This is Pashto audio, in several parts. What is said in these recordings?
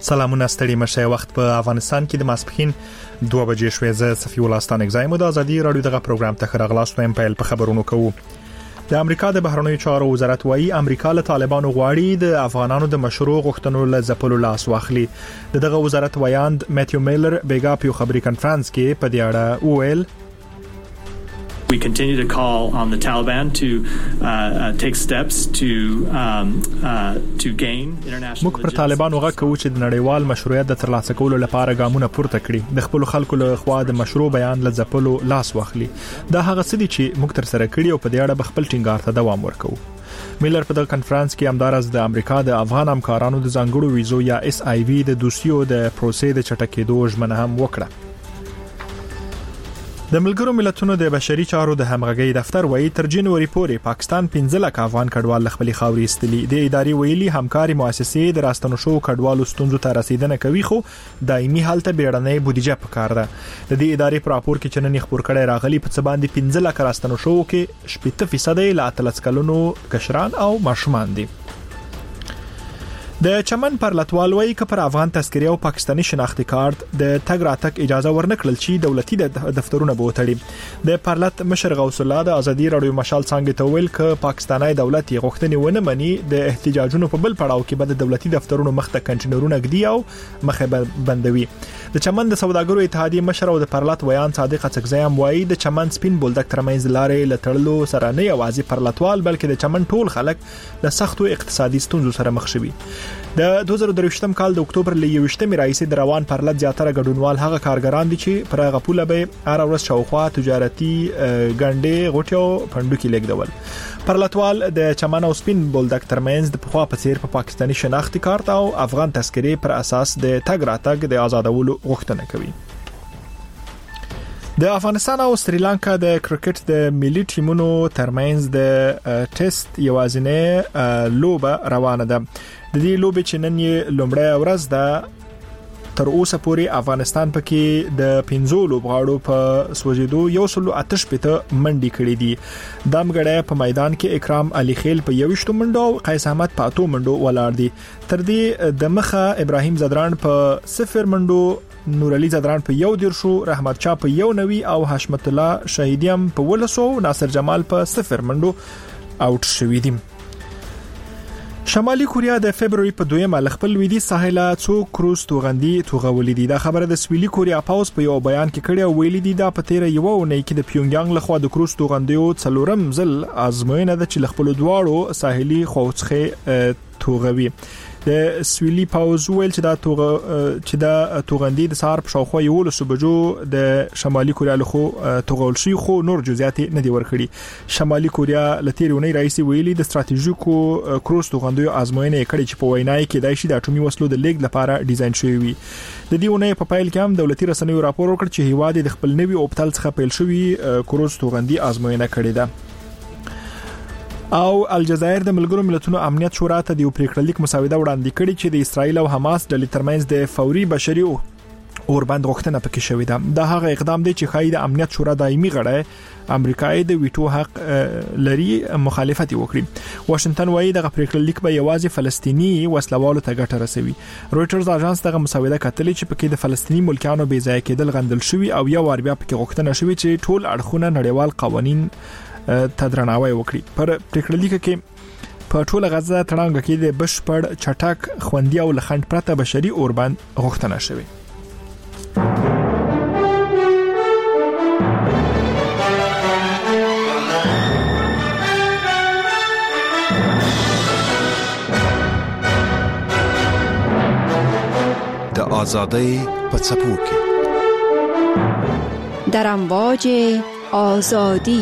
سلامونه ستړي مشه وخت په افغانستان کې د ماسپخین 2 بجې شوې زه صفي ولستان اگزایم د ازادي رادیو دغه پروګرام ته خراغلاست وایم په خبرونو کوو. د امریکا د بهرنیو چارو وزارت وايي امریکا له طالبانو غواړي د افغانانو د مشروع غوښتنو له ځپلو لاس واخلي. دغه وزارت وایاند میتیو میلر بیګا په خبري کانفرنس کې په دې اړه وویل We continue to call on the Taliban to take steps to gain international. موږ پر طالبانو غږ کوو چې د نړیوال مشروعیت د ترلاسه کولو لپاره ګامونه پورته کړي، د خپل خلکو له خوا د مشروع بیان له ځپلو لاس واخلي. دا هغه څه دي چې موږ تر سره کړی او په دې اړه خپل ټینګار ته دوام ورکوو. میلر په دغه کانفرنس کې همدارس د امریکا د افغان همکارانو د ځانګړو ویزو یا SIV د دوسیو د پروسې د چټکېدو ژمنه هم وکړه. د ملګرو ملتونو د بشري چارو د همغږي دفتر وایي تر جنوري پورې پاکستان 15 لک افغان کډوال خپل خاوري استلی. د ادارې ویلي همکاري مؤسسې د راستنو شو کډوالو ستونزو ته رسیدنه کوي، خو دایمي حالت بیړنۍ بودیجه پکار ده. د دې ادارې په راپور کې چننې خبر کړي راغلي په څه باندې 15 لک راستنو شو کې 70% لا تلسکلونو کشران او ماشومان دي. د چمن پر لټوالوي ک پر افغان تذکره او پاکستانی شناختی کارت د تګ راتګ اجازه ورنکړل شي دولتي دفترونه به وتړي. د پرلط مشر غوث الله د ازادي رادیو مشال څنګه تویل ک پاکستاني دولت یې غوښتنې ونه مني د احتجاجونو په بل پړاو کې به د دولتي دفترونو مخته کنټینرونه ګدي او مخه بندوي. د چمن د سوداګرو اتحادیه مشر او د پرلط ویان صادق څکزایم وایي د چمن سپین بولدک ترمنځ لارې لټړلو سره نه یوازې پرلطوال بلکې د چمن ټول خلک د سختو اقتصادي ستونزو سره مخ شوي. د 2023م کال د اکتوبر ل 21مې راځي د روان پرلط زیاتره ګډونوال هغه کارګران دي چې پر هغه پوله به هر ورځ شاوخوا تجارتي ګنډې غوټیو پندو کې لګدول. پرلطوال د چمن او سپین بولدک ترمنځ د پخوا په څیر په پاکستانی شناختی کارت او افغان تذکره پر اساس د تګ راتګ د آزادولو غوښتنه کوي. د افغانستان او سریلانکا د کرکټ د ملي ټیمونو ترمنځ د ټیسټ یوازینه لوبه روانه ده. د دې لوبې چې نن یې لومړی ورځ ده تر اوسه پورې افغانستان پکې د 15 لوبغاړو په سوجیدو 108 منډي کړې دي. دامګړی په میدان کې اکرام علي خیل په 21 منډو او قیس احمد په 8 منډو ولاړ دي. تر دې د مخه ابراهیم زدران په 0 منډو، نور علي زدران په 1 شو، رحمت چا په 1 او حشمت الله شهیدیم په 12، ناصر جمال په 0 منډو اوټ شوی دي. شمالي کوریا د فبرवरी په 2 خپل لویدیځ ساحله څو کروز توغندي توغولې دي. دا خبره د سویلي کوریا پاوس په یو بیان کې کړي او ویلي دي دا په تیر یو ونې کې د پیونګیانګ لخوا د کروز توغندیو څلورم ځل ازموینه ده چې خپل دواړو ساحلي خوڅخه توغوي. د سویلي پاوز ویل چې دا توغندي د سار په شاوخوا یو لسو بجو د شمالي کوریا له خو توغول شي، خو نور جزئیات نه دی ورکړي. شمالي کوریا لتیرونی رئیس ویلي د ستراتیژیکو کروز توغندیو ازموینه کړي چې په وینای کې د شي د اټومي وسلو د لیګ لپاره ډیزاین شوی وي. د دې ونې په پایل کې هم دولتي رسنیو راپور ورکړ چې هیواد د خپل نوي اوپټل څخه پیل شوی کروز توغندي ازموینه کړې ده. او الجزایر د ملګرو ملتونو امنیت شورا ته د پریکړلیک مسوده وړاندې کړي چې د اسرایل او حماس ډلې ترمنځ د فوري بشري اوربند غوښتنه پکې شوې ده. دا هغه اقدام دی چې خای د امنیت شورا دایمي غړی امریکای د ویټو حق لري مخالفت وکړي. واشنگټن وایي د پریکړلیک به یوازې فلسطینی وسلوالو ته ګټه رسوي. رويټرز اژانس دغه مسوده کتلې چې پکې د فلسطینی ملکانو بې ځای کېدل غندل شوی او یو ور بیا پکې غوښتنه شوی چې ټول اړخونه نړیوال قوانین تدرناوی وکړي. پر پریکړلیک کې په ټوله غزه تړانګه کې د بشپړ چټک خوندي او لخند پرته بشري اوربند غوښتنه شوی. د آزادۍ په څپو کې در امواج آزادی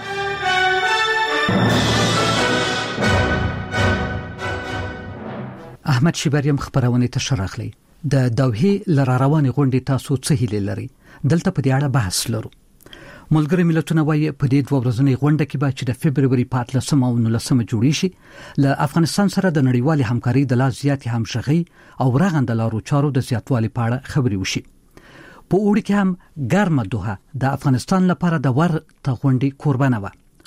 احمد شیبریم خبرونه ته شرخلی د دوحې لره رواني غونډې تاسو څه هیله لري؟ دلته په دې اړه بحث لرو. ملګری ملتونه وايي په دې 2 ورځنۍ غونډه کې به چې د فبرवरी 14 او 19 جوړی شي له افغانستان سره د نړیوال همکاري د لا زیاتې همغږي او رغند لارو چارو د زیاتوالي په اړه خبري وشي. په اوړي کې هم ګرمه دوحه د افغانستان لپاره د ورته غونډې قربانه و،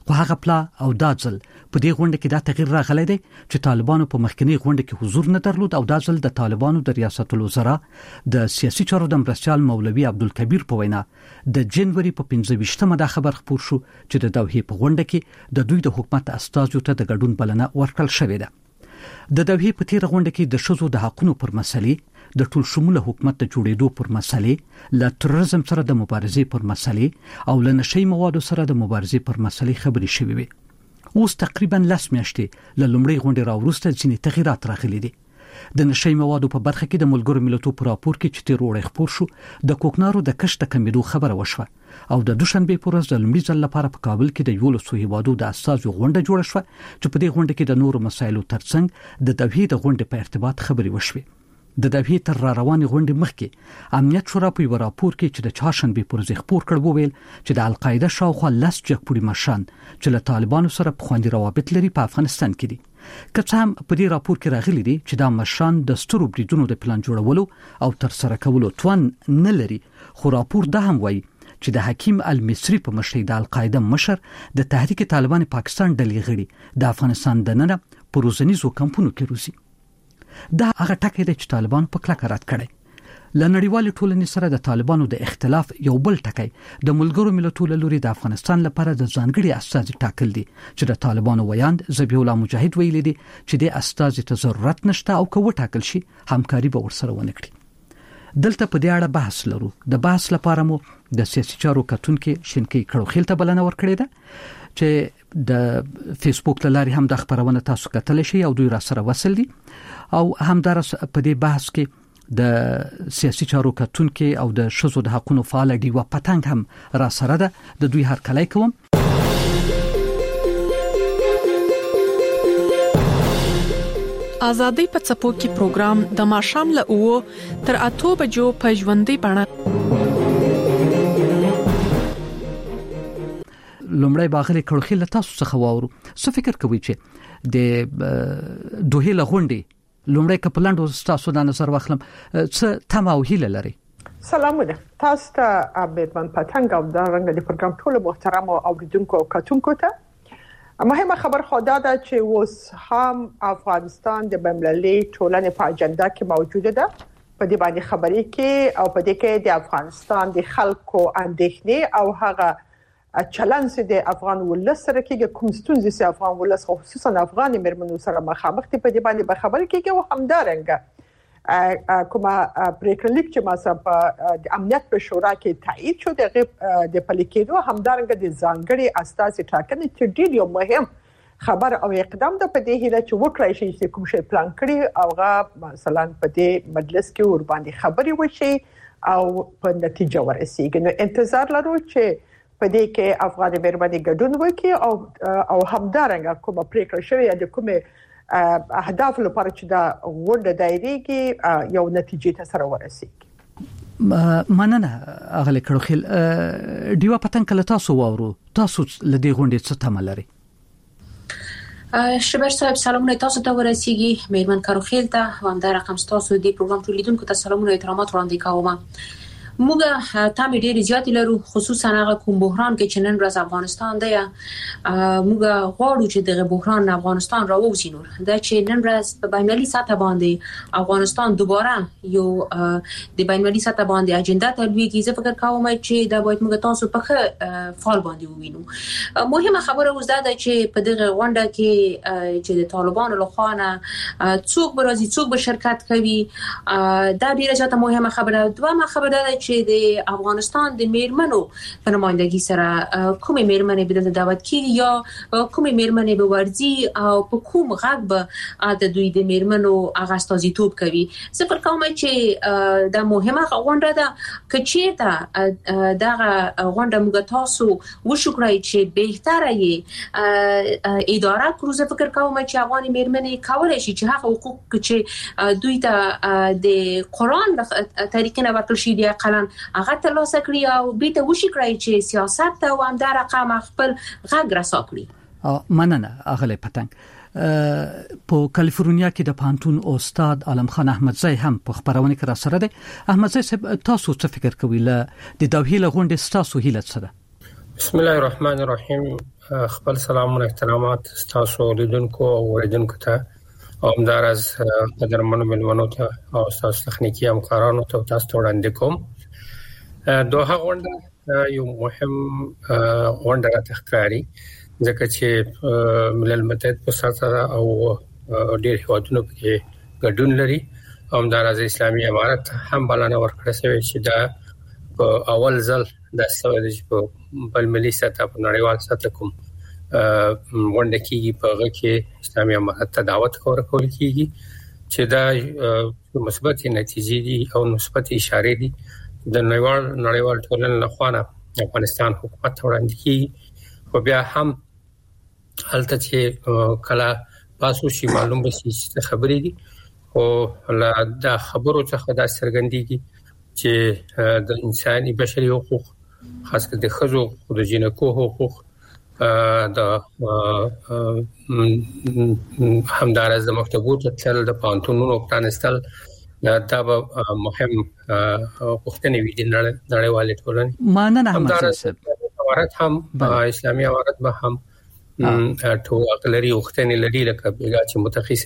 خو هغه پلا او دا ځل په دې غونډه کې دا تغییر راغلی دی چې طالبانو په مخکنی غونډه کې حضور نه درلود او دا ځل د طالبانو د ریاست الوزرا د سیاسي چارو د مرستیال مولوي عبدالکبیر په وینا د جنوري په 15مه دا خبر خپور شو چې د دوحې په غونډه کې د دوی د حکومت استازو ته د ګډون بلنه ورکړل شوې ده. د دوحې په تیر غونډه کې د شذو د حقوقو پر مسلې، د ټول شموله حکومت د جوړېدو پر مسلې، له تروریزم سره د مبارزې پر مسلې او له نشئی موادو سره د مبارزې پر مسلې خبرې شوې وي. اوس تقریبا 10 میاشتې له لومړۍ غونډې راوروسته ځینې تغیرات راغلي دي. د نشئی موادو په برخه کې د ملګرو ملتونو په راپور کې چې تیر وړاندې خپور شو د کوکنارو د کښت کمیدو خبره وشوه او د دوشنبه په ورځ د لومړي ځل لپاره په کابل کې د 11 هیوادو د استازو غونډه جوړه شوه چې په دې غونډه کې د نورو مسایلو ترڅنګ د دوحې د غونډې په ارتباط خبرې وشوه. د دوحې تر روانې غونډې مخکې امنیت شورا په یو راپور کې چې د چهارشنبه پر ورځ خپور کړ وویل چې د القاعده شاوخوا 10 جګپوړي مشران چې له طالبانو سره په خوندي روابط لري په افغانستان کې دي. که څه هم په دې راپور کې راغلي دي چې دا مشران د سترو بریدونو د پلان جوړولو او تر سره کولو توان نه لري، خو راپور دا هم وایي چې د حکیم المصری په مشرۍ د القاعده مشر د تحریک طالبان پاکستان ډلې غړي د افغانستان دننه په روزنیزو کمپونو کې روزي. دا هغه ټکی دی چې طالبان په کلکه رد کړي. له نړیوال ټولنې سره د طالبانو د اختلاف یو بل ټکی د ملګرو ملتونو لوري د افغانستان لپاره د ځانګړي استازي ټاکل دي چې د طالبانو ویاند ذبیح الله مجاهد ویلي دي چې د استازي ته ضرورت نشته او که وټاکل شي همکاري به ورسره ونه کړي. دلته په دې اړه بحث لرو. د بحث لپاره مو د سیاسي چارو کتونکو شینکی کړوخیل ته بلنه ورکړې ده چې د فیسبوک لاري هم د خبرونه تاسو کتل شي او دوی را سره وصل دي او همدار په دې بحث کې د سیاسي چارو کتونکو او د شذو د حقوقو فعال ډیوا پتنګ هم را سره ده. د دوی هر کله کوم ازادي په څپو کې پروګرام د ماشام له 9 تر 8 بجو په ژوندۍ بڼه. لومړی باغلی کړوخیل تاسو څخه واورو څه فکر کوي چې د دوحې لغونډې لومړی کپلانډو تاسو د نظر واخلم څه تمه او هیله لري؟ سلامونه تاسو ته عبدالمن پتنګ او د رنګ د پروګرام ټول محترم اوریدونکو او کتونکو ته مهمه خبر خدا ده چې اوس هم افغانستان د بین‌المللي ټولنې په اجنډا کې موجوده ده. په دې باندې خبرې کې او په دې کې د افغانستان د خلکو اندېښنې او هغه چلنس د افغان ولس سره کې کوم ستونزې چې افغان ولس خصوصا افغان مرمنو سره مخامخ دي په دې باندې به خبرې کېږي او همدارنګه کومه پریکړلیک چې ما سره په د امنیت په شورا کې تایید شو د پلیکېدو همدارنګه د ځانګړي استازي ټاکنې چې ډېر یو مهم خبر او اقدام ده. په دې هیله چې وکړای شي چې کوم شی پلان کړي او مثلا په دې مجلس کې ور باندې خبرې وشي او په نتیجه ورسیږي. نو انتظار لرو چې په دې کې افغان مرمنې ګډون وکړي او همدارنګه کومه پریکړه شوې د کومه اهداف لپاره چې دا غونډه دایریږي یو نتیجې ته سره ورسیږي. مننه اغلی کړوخیل. ډیوا پتنګ کله تاسو واورو تاسو لدی غونډې څه تمه لري؟ شبر صاحب سلامونه تاسو ته ورسیږي. میرمن کړوخیل ته هم دا رقم تاسو د پروګرام تولیدونکو ته سلامونه او احترامات وړاندې کوم. موږ تام ډېر زیات لرو خصوصا هغه کوم بحران کې چې نن ورځ افغانستان دی. موږ غواړو چې دغه بحران افغانستان راوځي نور دا چې نن ورځ په بین‌المللي سطح باندې افغانستان دوباره یو د بین‌المللي سطح باندې اجنډا تلويږي. زه فکر کوم چې دا باید موږ تاسو په فعال باندې ووینو. مهمه خبره اوس دا ده چې په دغه غونډه کې چې د طالبانو لخوا نه څوک به راځي څوک به شرکت کوي دا ډیره زیاته مهمه خبره. دویمه خبره ده چې د افغانستان د میرمنو په نمائندګۍ سره کومې میرمنې به دلته دعوت کیږي یا کومې میرمنې به ورځي او په کوم غږ به د دوی د میرمنو هغه استازیتوب کوي. زه فکر کوم چې دا مهمه غونډه ده که چیرته دغه غونډه موږ تاسو وشو کړئ چې بهتره یې اداره کړو. زه فکر کوم چې افغان میرمنې کولای شي چې هغه حقوق چې دوی ته د قرآن طریقې نه ورکړل شي د قلم هغه ترلاسه کړی او بیت وشي کړی چې سیاست ته او هم دا رقم خپل غږ رسا کړی. مننه اغلی پتنګ. په کالیفورنیا کې د پانتون استاد عالم خان احمدزی هم په خبرونه کې را سره دی. احمدزی صاحب تاسو څه فکر کوئ له د دوحې لغونډې تاسو هیله څه ده؟ بسم الله الرحمن الرحیم. خپل سلام او احترامات تاسو لیدونکو او اوریدونکو ته او همدارس قدرمنو ملمنو ته او تاسو تخنیکی همکارانو ته تاسو وړاندې کوم. دوه غونډه یو مهم غونډه راځي ځکه چې ملل متحد په ساتره او ډېر هیوادونو کې ګډون لري. همدارس اسلامي امارت هم بلنه ورکړه چې دا اول ځل د سوالج په بل ملي سطح په نړیوال سطح کوم غونډه کېږي په هغه کې اسلامي امارت ته دعوت ورکول کېږي چې دا مثبت نتیجې دي او مثبت اشاره دي د نړیوال ټولنې لخوا افغانستان حکومت وړاندې کیږي. خو بیا هم هلته چې کله تاسو شي معلوم به شي خبرې دي او دا خبرو څخه دا څرګندېږي چې د انساني بشري حقوق خاص کر د ښځو او د جنکو حقوق د همدارس د مکتبونو تل د پانتونونو پرانستل دا به مهم پوښتنې وي د نړیوالې ټولنې. مننه همدارس هم اسلامي امارت به هم ټول اقلری وختنې لري لکه بیګا چې متخصص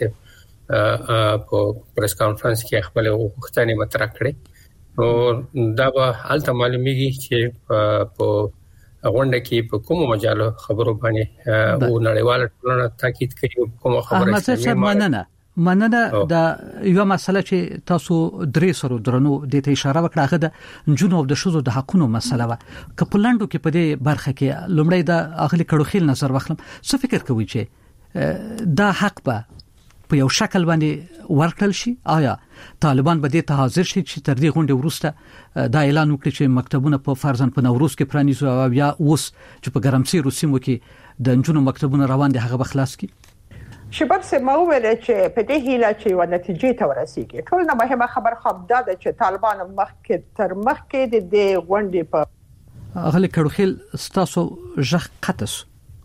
په پریس کانفرنس کې خپل وختنې مطرح کړي او دا به حالت معلومیږي چې په غونډه کې په کوم مجالو خبرو باندې او نړیواله ټولنه تاکید کوي کوم خبره استعمال مننه دا یو مسله چې تاسو درې سره درنو د ته اشاره وکړه هغه د جنونو او د شذو د حقونو مسله و که په لاندو کې په دې برخه کې لومړی د اغلی کړوخیل نظر واخلم څه فکر کوي چې دا حق به په یو شکل باندې ورکړل شي؟ آیا طالبان به دې ته حاضر شي چې تر دې غونډې وروسته دا اعلان وکړي چې مکتبونه په فرضاً په نوروز کې پرانیزو او یا اوس چې په ګرمسیر روسیمو کې د جنونو مکتبونه روان دي هغه بخلاص کی؟ شباب سمو ویل چې په دې هیله چې و نتیجې ته ورسیږي. ټول نه مهمه خبر خو دا ده چې طالبان مخکې تر مخکې د غونډې په اغلی کړوخیل ستاسو ژغ قطس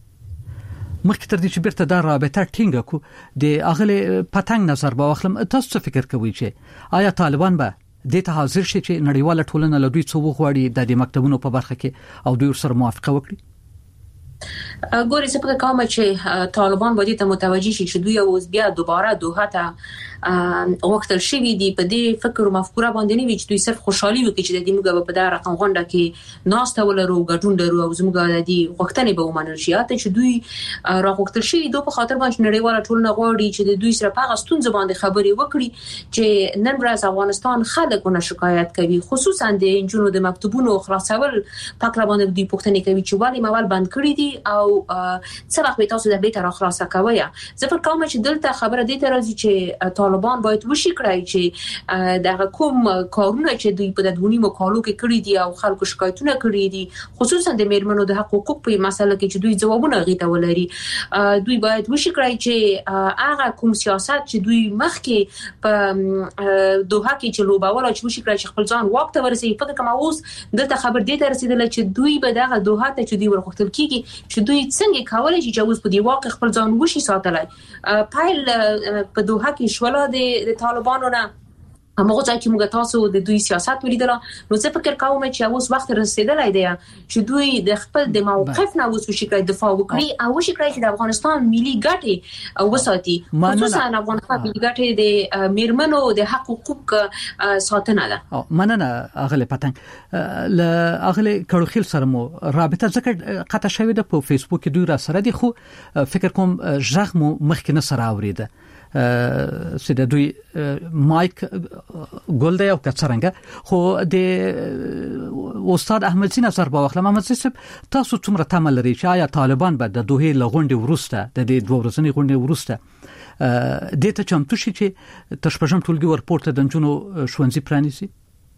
مخکې تر دې چې بیرته دا رابطه ټینګه کو د اغلی پتنګ نظر به واخلم تاسو فکر کوئ چې آیا طالبان به د ته حاضر شي چې نړیواله ټولنه له دوی څو غواړي د مکتبونو په برخه کې او دوی سره موافقه وکړي؟ ګورې څه په کومه چې طالبان باندې ته متوجي شي چې دوی اوس بیا دوباره دوحه ته وختل شوی دی په دې فکر او مفکوره باندې نه وي چې دوی صرف خوشحالي وکړي چې د دې موږ په دا رقم غونډه کې ناسته ولرو ګډون درو او زموږ د دې وختنې به ومنل شي ته چې دوی راغوښتل شي دوی په خاطر باندې نړیواله ټولنه غواړي چې د دوی سره په غستون زبان خبرې وکړي چې نن ورځ افغانستان خلکونه شکایت کوي خصوصا د انجونو د مکتبونو خلاصول پاک را باندې دوی پوښتنه کوي چې ولی موال بند کړی دي او څه وخت به تاسو د بیت را خلاصه کوي. زه فکر کوم چې دلته خبره دې ته راځي چې طالبان باید وشي کړای چې دغه کوم کارونه چې دوی په دونی مقالو کې کړی دي او خلکو شکایتونه کړی دي خصوصا د میرمنو د حقوقو په مسله کې چې دوی ځوابونه غیته ولري دوی باید وشي کړای چې هغه کوم سیاست چې دوی مخکې په دوحه کې چې لوباوله چې وشي کړای چې خپل ځان واک ته ورسي. فکر کوم اوس دلته خبر دې ته رسیدله چې دوی به دغه دوحه ته چې دوی ورغښتل کیږي چې دوی څنګه کولای شي چې اوس په دی واقع خپل ځان وشي ساتلای. پایل په دوحه کې شولا د طالبانو نه هغه ځای چې موږ تاسو د دوی سیاست ولیدل نو څه فکر کوم چې اوس وخت رسیدلای دی چې دوی د خپل د موقف نه اوس وشي کړي دفاع وکړي او وشي کړي چې د افغانستان ملي ګټې وساتي خصوصا افغانستان ملي ګټې د میرمنو د حقوق ساتنه ده. مننه اغله پتنګ ل اغله کړوخیل سره مو رابطه ځکه قطع شوې ده په فیسبوک کې دوی را سره دي خو فکر کوم ژغ مو مخکې نه سره اوریده سده دوی مایک ګل دی او کڅرنګ خو د استاد احمد سین نظر په واخله محمد صاحب تاسو څومره تمل لري چې آیا طالبان به د دوه لغونډي ورسته د دې دوه ورځنی غونډي ورسته د ته چمتو شي چې تشپژم ټولګي ورپورته د جنونو شونځي پرانیسي؟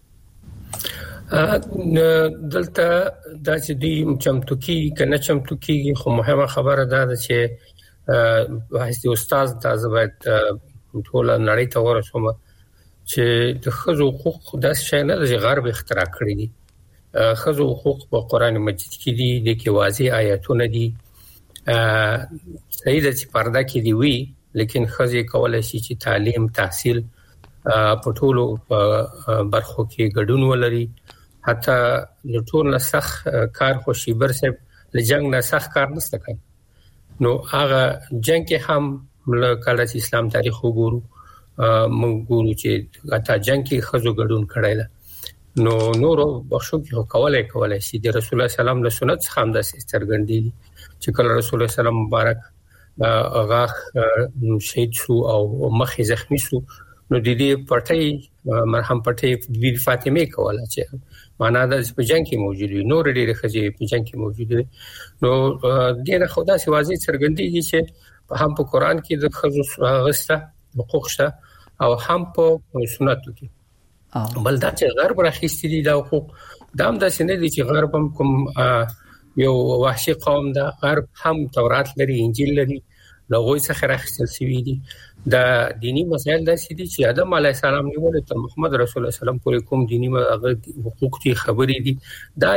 دلته دا چې دوی چمتو کی کنه چمتو کی خو مهمه خبره ده چې واسطه استاد تاسو باید ټول نړۍ ته ورسوم چې د خزو حقوق د شینه د غرب اختراع کړی دي. خزو حقوق په قران مجید کې دي د کې واضح آیاتونه دي صحیح ده چې پرده کې دی وی لیکن خزي کولای شي چې تعلیم تحصیل په ټولو برخو کې ګډون ولري. حتی د ټول نسخ کار خو شیبر صاحب لجنګ نه سخت کار نشته کوي. نو هغه جنگ کې هم کله چې اسلام تاریخ وګورو موږ ګورو چې اته جنگ کې خزو ګډون کړی ده. نو نورو بخښو کې کولای شي د رسول الله سلام له سنت څخه هم د سترګندې چې کله رسول الله سلام مبارک هغه شهید شو او مخې زخمی شو نو د دې پټي مرهم پټي بی فاطمه کوله چې معنا د په جنگ کې موجود وي. نور ډېر خځې په جنگ کې موجود دي. نو ډېر خدا سي واضح څرګندېږي چې هم په قران کې د خځو غسته حقوق شته او هم په سنتو کې. بل دا چې غرب راخېستې دي دا حقوق دا هم د سینې دي چې غرب هم کوم یو وحشي قوم ده. غرب هم تورات لري، انجیل لري، لغوی څخه راخېستل شوی دي. دا دینی مسائل داسې دي چې آدم علیه السلام نیول تر محمد رسول الله سلام پورې کوم دینی حقوق دي خبرې دي. دا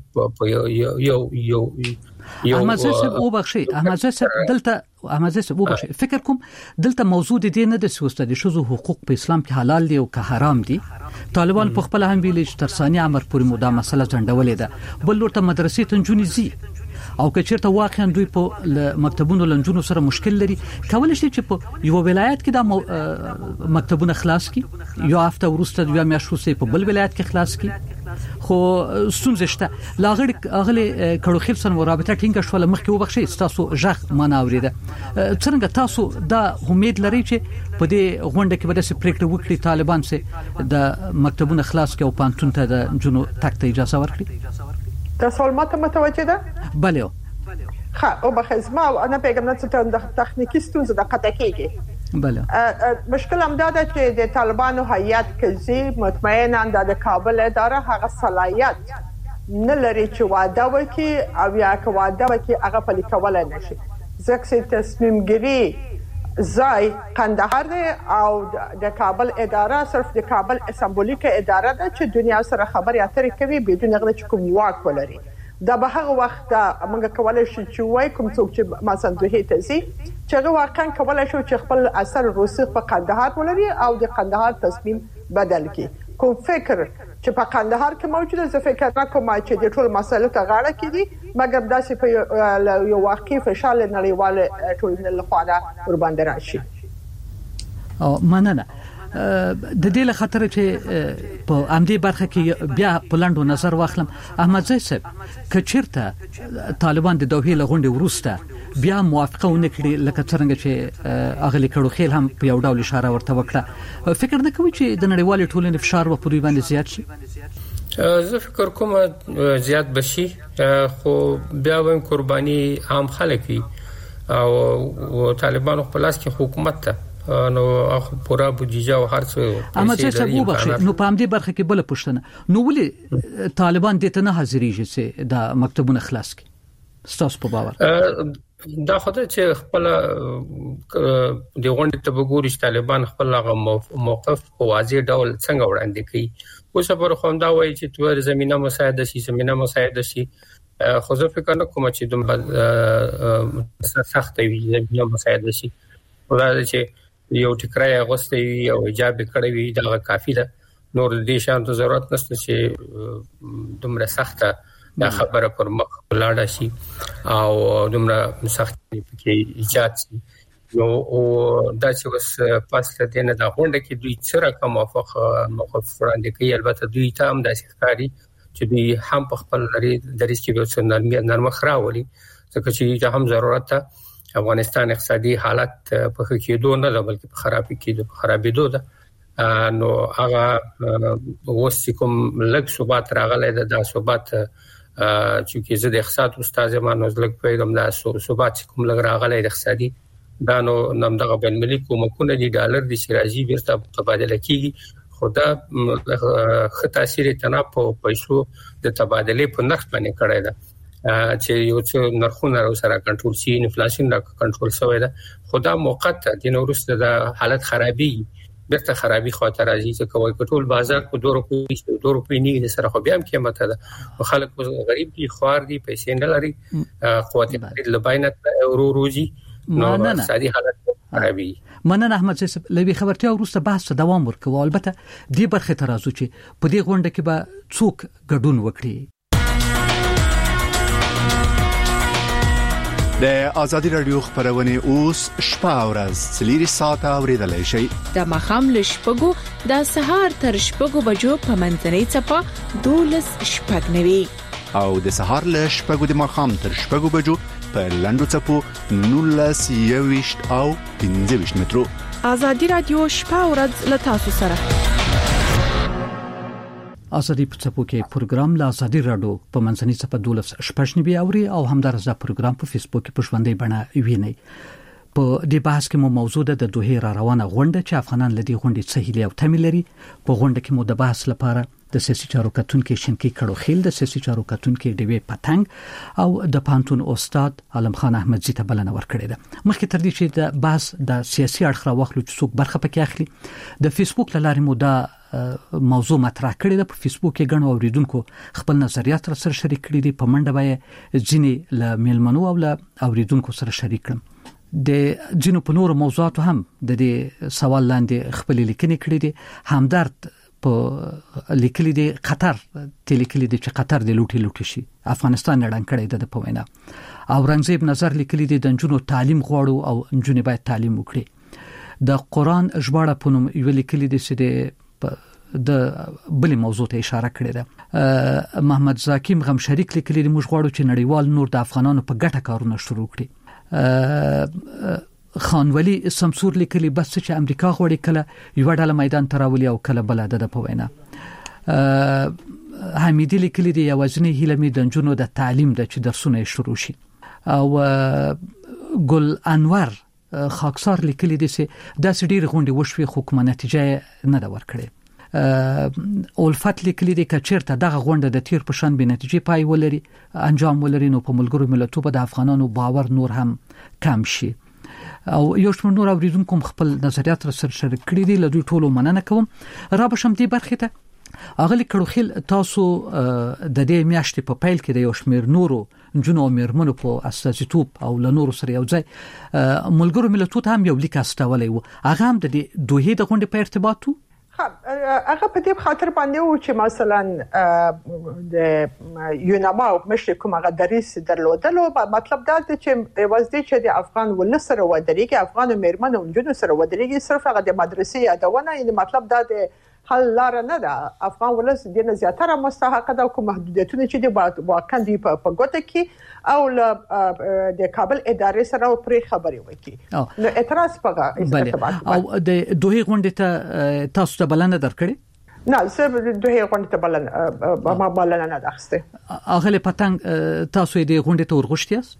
یو احمد صاحب وبخشي احمد صاحب وبخشي فکر کوم دلته موضوع دي نه د سوسته دي شذو حقوق په اسلام کې حلال دي او که حرام دي. طالبان په خپل هم ویل چې تر ثاني عمر پورې مودا مسله ځنډولې ده. بل ورته مدرسې ته جونی زی او که چیرته واقعا دوی په مکتبونو لنجونو سره مشکل لري کولای شي چې په یو ولایت کې دا مکتبونه خلاص کی یو هفته ورسته بیا میاشوسې په بل ولایت کې خلاص کی. خو ستونزه شته لاغړ اغلی کړو خیر سره رابطه ټینګه شول مخکې وبخشي تاسو ژغ ما نه اوریده څنګه تاسو دا امید لري چې په دې غونډه کې به د سپریکټ وکړي طالبان سه د مکتبونه خلاص کې او پانتون ته د جنو تک ته اجازه ورکړي. تاسو ماته متوجه ده؟ بله او بخزما انا پیغام نه ته تخنیکی ستونزه د قطع کېږي. بله مشکل هم دا ده چې د طالبانو هیئت کې مطمئنا د کابل اداره هغه صلاحیت نه لري چې واده وکړي او یا که واده وکړي هغه پلي کولای نشي. ځکه تصمیم ګیری ځای قندهار دی او د کابل اداره صرف د کابل سمبولیک اداره ده چې دنیا سره خبرې اترې کوي بدون هغه چې کوم واک ولري. دا به هغه وخت موږ کولای شو چې وای کوم څوک چې مثلا دوی ته سي چې هغه واقعا کولای شو چې خپل اثر رسوخ په قندهار ولري او د قندهار تصمیم بدل کړي. کوم فکر چې په قندهار کې موجوده زه فکر کوم چې د ټول مسایلو ته غاړه کړي مګر داسې په یو واقعي فشار نړیوال ټولنې لخوا ور باندې راشي. او مننه د دې له خاطر چې په امدی برخه کې بیا پلانډو نظر واخلم. احمد زئی صاحب کچیرته طالبان د دوحې لغونډې ورسته بیا موافقه ونکړي لکه څنګه چې اغلی کړو خیل هم په یو ډول اشاره ورته وکړه فکر نه کوي چې د نړیوال ټولنې فشار په دوی باندې زیات شي؟ زه فکر کوم زیات بشي خو بیا هم قرباني عام خلک وي او طالبان خپل لاس کې حکومت ته نو پورا بودیجه او هر څه اما چې څه وبخښي نو په همدې برخه کې بل پښتنه نو ولې طالبان د ته نه حاضرېږي چې د مکتبونه خلاص کړي ستاسو په باور دا خدای چې خپل د غونډې ته وګوري چې طالبان خپل موقف په واضح ډول څنګه وړاندې کوي اوس پر خو دا وایي چې تور زمينه مساعده شي خو زه فکر نه کوم چې دومره سخت وي زمينه مساعده شي ولادي چې یو ټکرای غوستي او ایجاب کړی وي دا کافی ده. نور دې شان ته ضرورت نشته چې دومره سخته دا خبره پر مخ لاړه شي او دومره سخت کې ایجاد شي. نو او دا چې وس پاسته دینه دا غونډه کې دوی سره کوم موقف وړاندې کوي. البته دوی ته هم د ښکاری چې دوی هم په خپل لري د ریسک په څنډه نرمه خراولي ځکه چې هم ضرورت ده. افغانستان اقتصادي حالت په کېدو نه ده بلکې په خرابېدو ده. نو هغه اوس کوم لږ ثبات راغلی ده د ثبات چې زه د اقتصاد استاد ما نو لږ پیغام د ثبات کوم لږ راغلی د اقتصادي دا نو دغه بین ملي کومکونه دي ډالر د شرازي بیرته تبادله کیږي خو دا خطا تاثیر تناپ په پیسو د تبادله په نرخ باندې کړی ده چې یو څه نرخونه سره کنټرول شي انفلیشن را کنټرول شوی ده. خدا موقت د نورسته د حالت خرابي بیرته خرابي خاطر راځي چې کوی کټول بازار کو 2 روپۍ نه سره خو بیا هم قیمت ده خلک غریب دي خوار دي پیسې نه لري قوت لباینت روزي نو اقتصادي حالت خرابي. مننه احمد صاحب لوي خبرتیا ورسته بحث دوام ورکوي. البته دې برخه ته راځو چې په دې غونډه کې به څوک ګډون وکړي. د ازادي رادیو خبرونه اوس شپه او ورځ 3 ساعته اوریدلای شئ. د مخام لشپګو د سهار تر شپګو بجو په منځنۍ چپه 12 شپږ نوي او د سهار لشپګو د مخام تر شپګو بجو په لندو چپو 19 او 15 مترو. ازادي رادیو شپه او ورځ له تاسو سره. ازادي په چپو کې پروګرام له ازادي رادیو په منځنۍ چپه 12 شپږ نوي اوري او همدارسه پروګرام په فیسبوک کې په ژوندۍ بڼه ویني. په دې بحث کې مو موضوع ده د دوه را روانه غونډه چې افغانان لدی غونډې څه هیله او تمه لري. په غونډه کې مو د بحث لپاره د سیاسي چارو کتونکو شینکی کړو خیل د سیاسي چارو کتونکو ډیوی پتنګ او د پانتون استاد علم خان احمدزی ته بلنه ورکړې ده. مخکې تر دې چې د بحث د سیاسي اړخ راوخلو چې څوک برخه پکې اخلي د فیسبوک لارې مو دا موضوع مطرح کړی ده. په فیسبوک کې غنو اوریدونکو خپل نظریات سره شریک کړي دي. په منډه به ځینې ل میلمنو او ل اوریدونکو سره شریک کړم. د جنو په نور موضوعاتو هم د دې سوال لاندې خپل لیکنې کړې دي. همدرد په لیکلي دي قطر تلیکلي دي چې قطر د لوټي شي افغانستان نړن کړی د په وینا. اورنګزیب نظر لیکلي دي د جنو تعلیم غواړو او جنونه باید تعلیم وکړي. د قران ژباړه په نوم یو لیکلي دي چې د بل موضوع ته اشاره کړې ده. محمد زاکیم غم شریک لیکلي دي موږ غواړو چې نړیوال نور د افغانانو په ګټه کارونه شروع کړي. خانولی سمسور لیکلي بس چې امریکا غوړي کله یو ډول میدان تراولي او کله بلاده د په وینا. حمیدی لیکلي دي یوازنی هیله می د جنونو د تعلیم د چې درسونه شروع شي. او ګل انور خاکسار لیکلي دي چې د سډیر غونډې وشوي خو کومه نتیجه نه دا ورکړي. اولفت لیکلي دي چې چیرته دغه غونډه د تیر په شان به نتیجه پای ولري انجام ولري نو په ملګرو ملتونو په د افغانانو باور نور هم کم شي. او یو شمېر نور اوریدونکو خپل نظریات سره شریک کړي دي. له دوی ټولو مننه کوم. را بشم دې برخه ته اغلی کړو خل تاسو د دې میاشتې په پیل کې د یو شمېر نورو جنو میرمنو په استازیتوب او له نورو سره یو ځای ملګرو ملتونو هم یو لیک استولای وو. هغه هم د دوه د غونډې په ارتباطو هغه په دې خاطر باندې و چې مثلا د یوناما او مشر کوم هغه دریس درلودلو مطلب دا چې وځي چې د افغان ولسره ودرېږي افغان میرمنو جنو سره ودرېږي صرف هغه د مدرسې یادونه یعنی مطلب دا د حل لار نه ده. افغان ولس د نه زیاتره مستحق ده کوم محدودیتونه چې د واقعا دی په ګوته کې او د کابل ادارې سره پرې خبرې وکړي. نو اعتراض پغه او د دوه غونډې ته تاسو ته بلنه درکړي؟ نه زه دوه غونډې ته ما بلنه نه درسته. اغله پتنګ تاسو د غونډې ته ورغښتیاست؟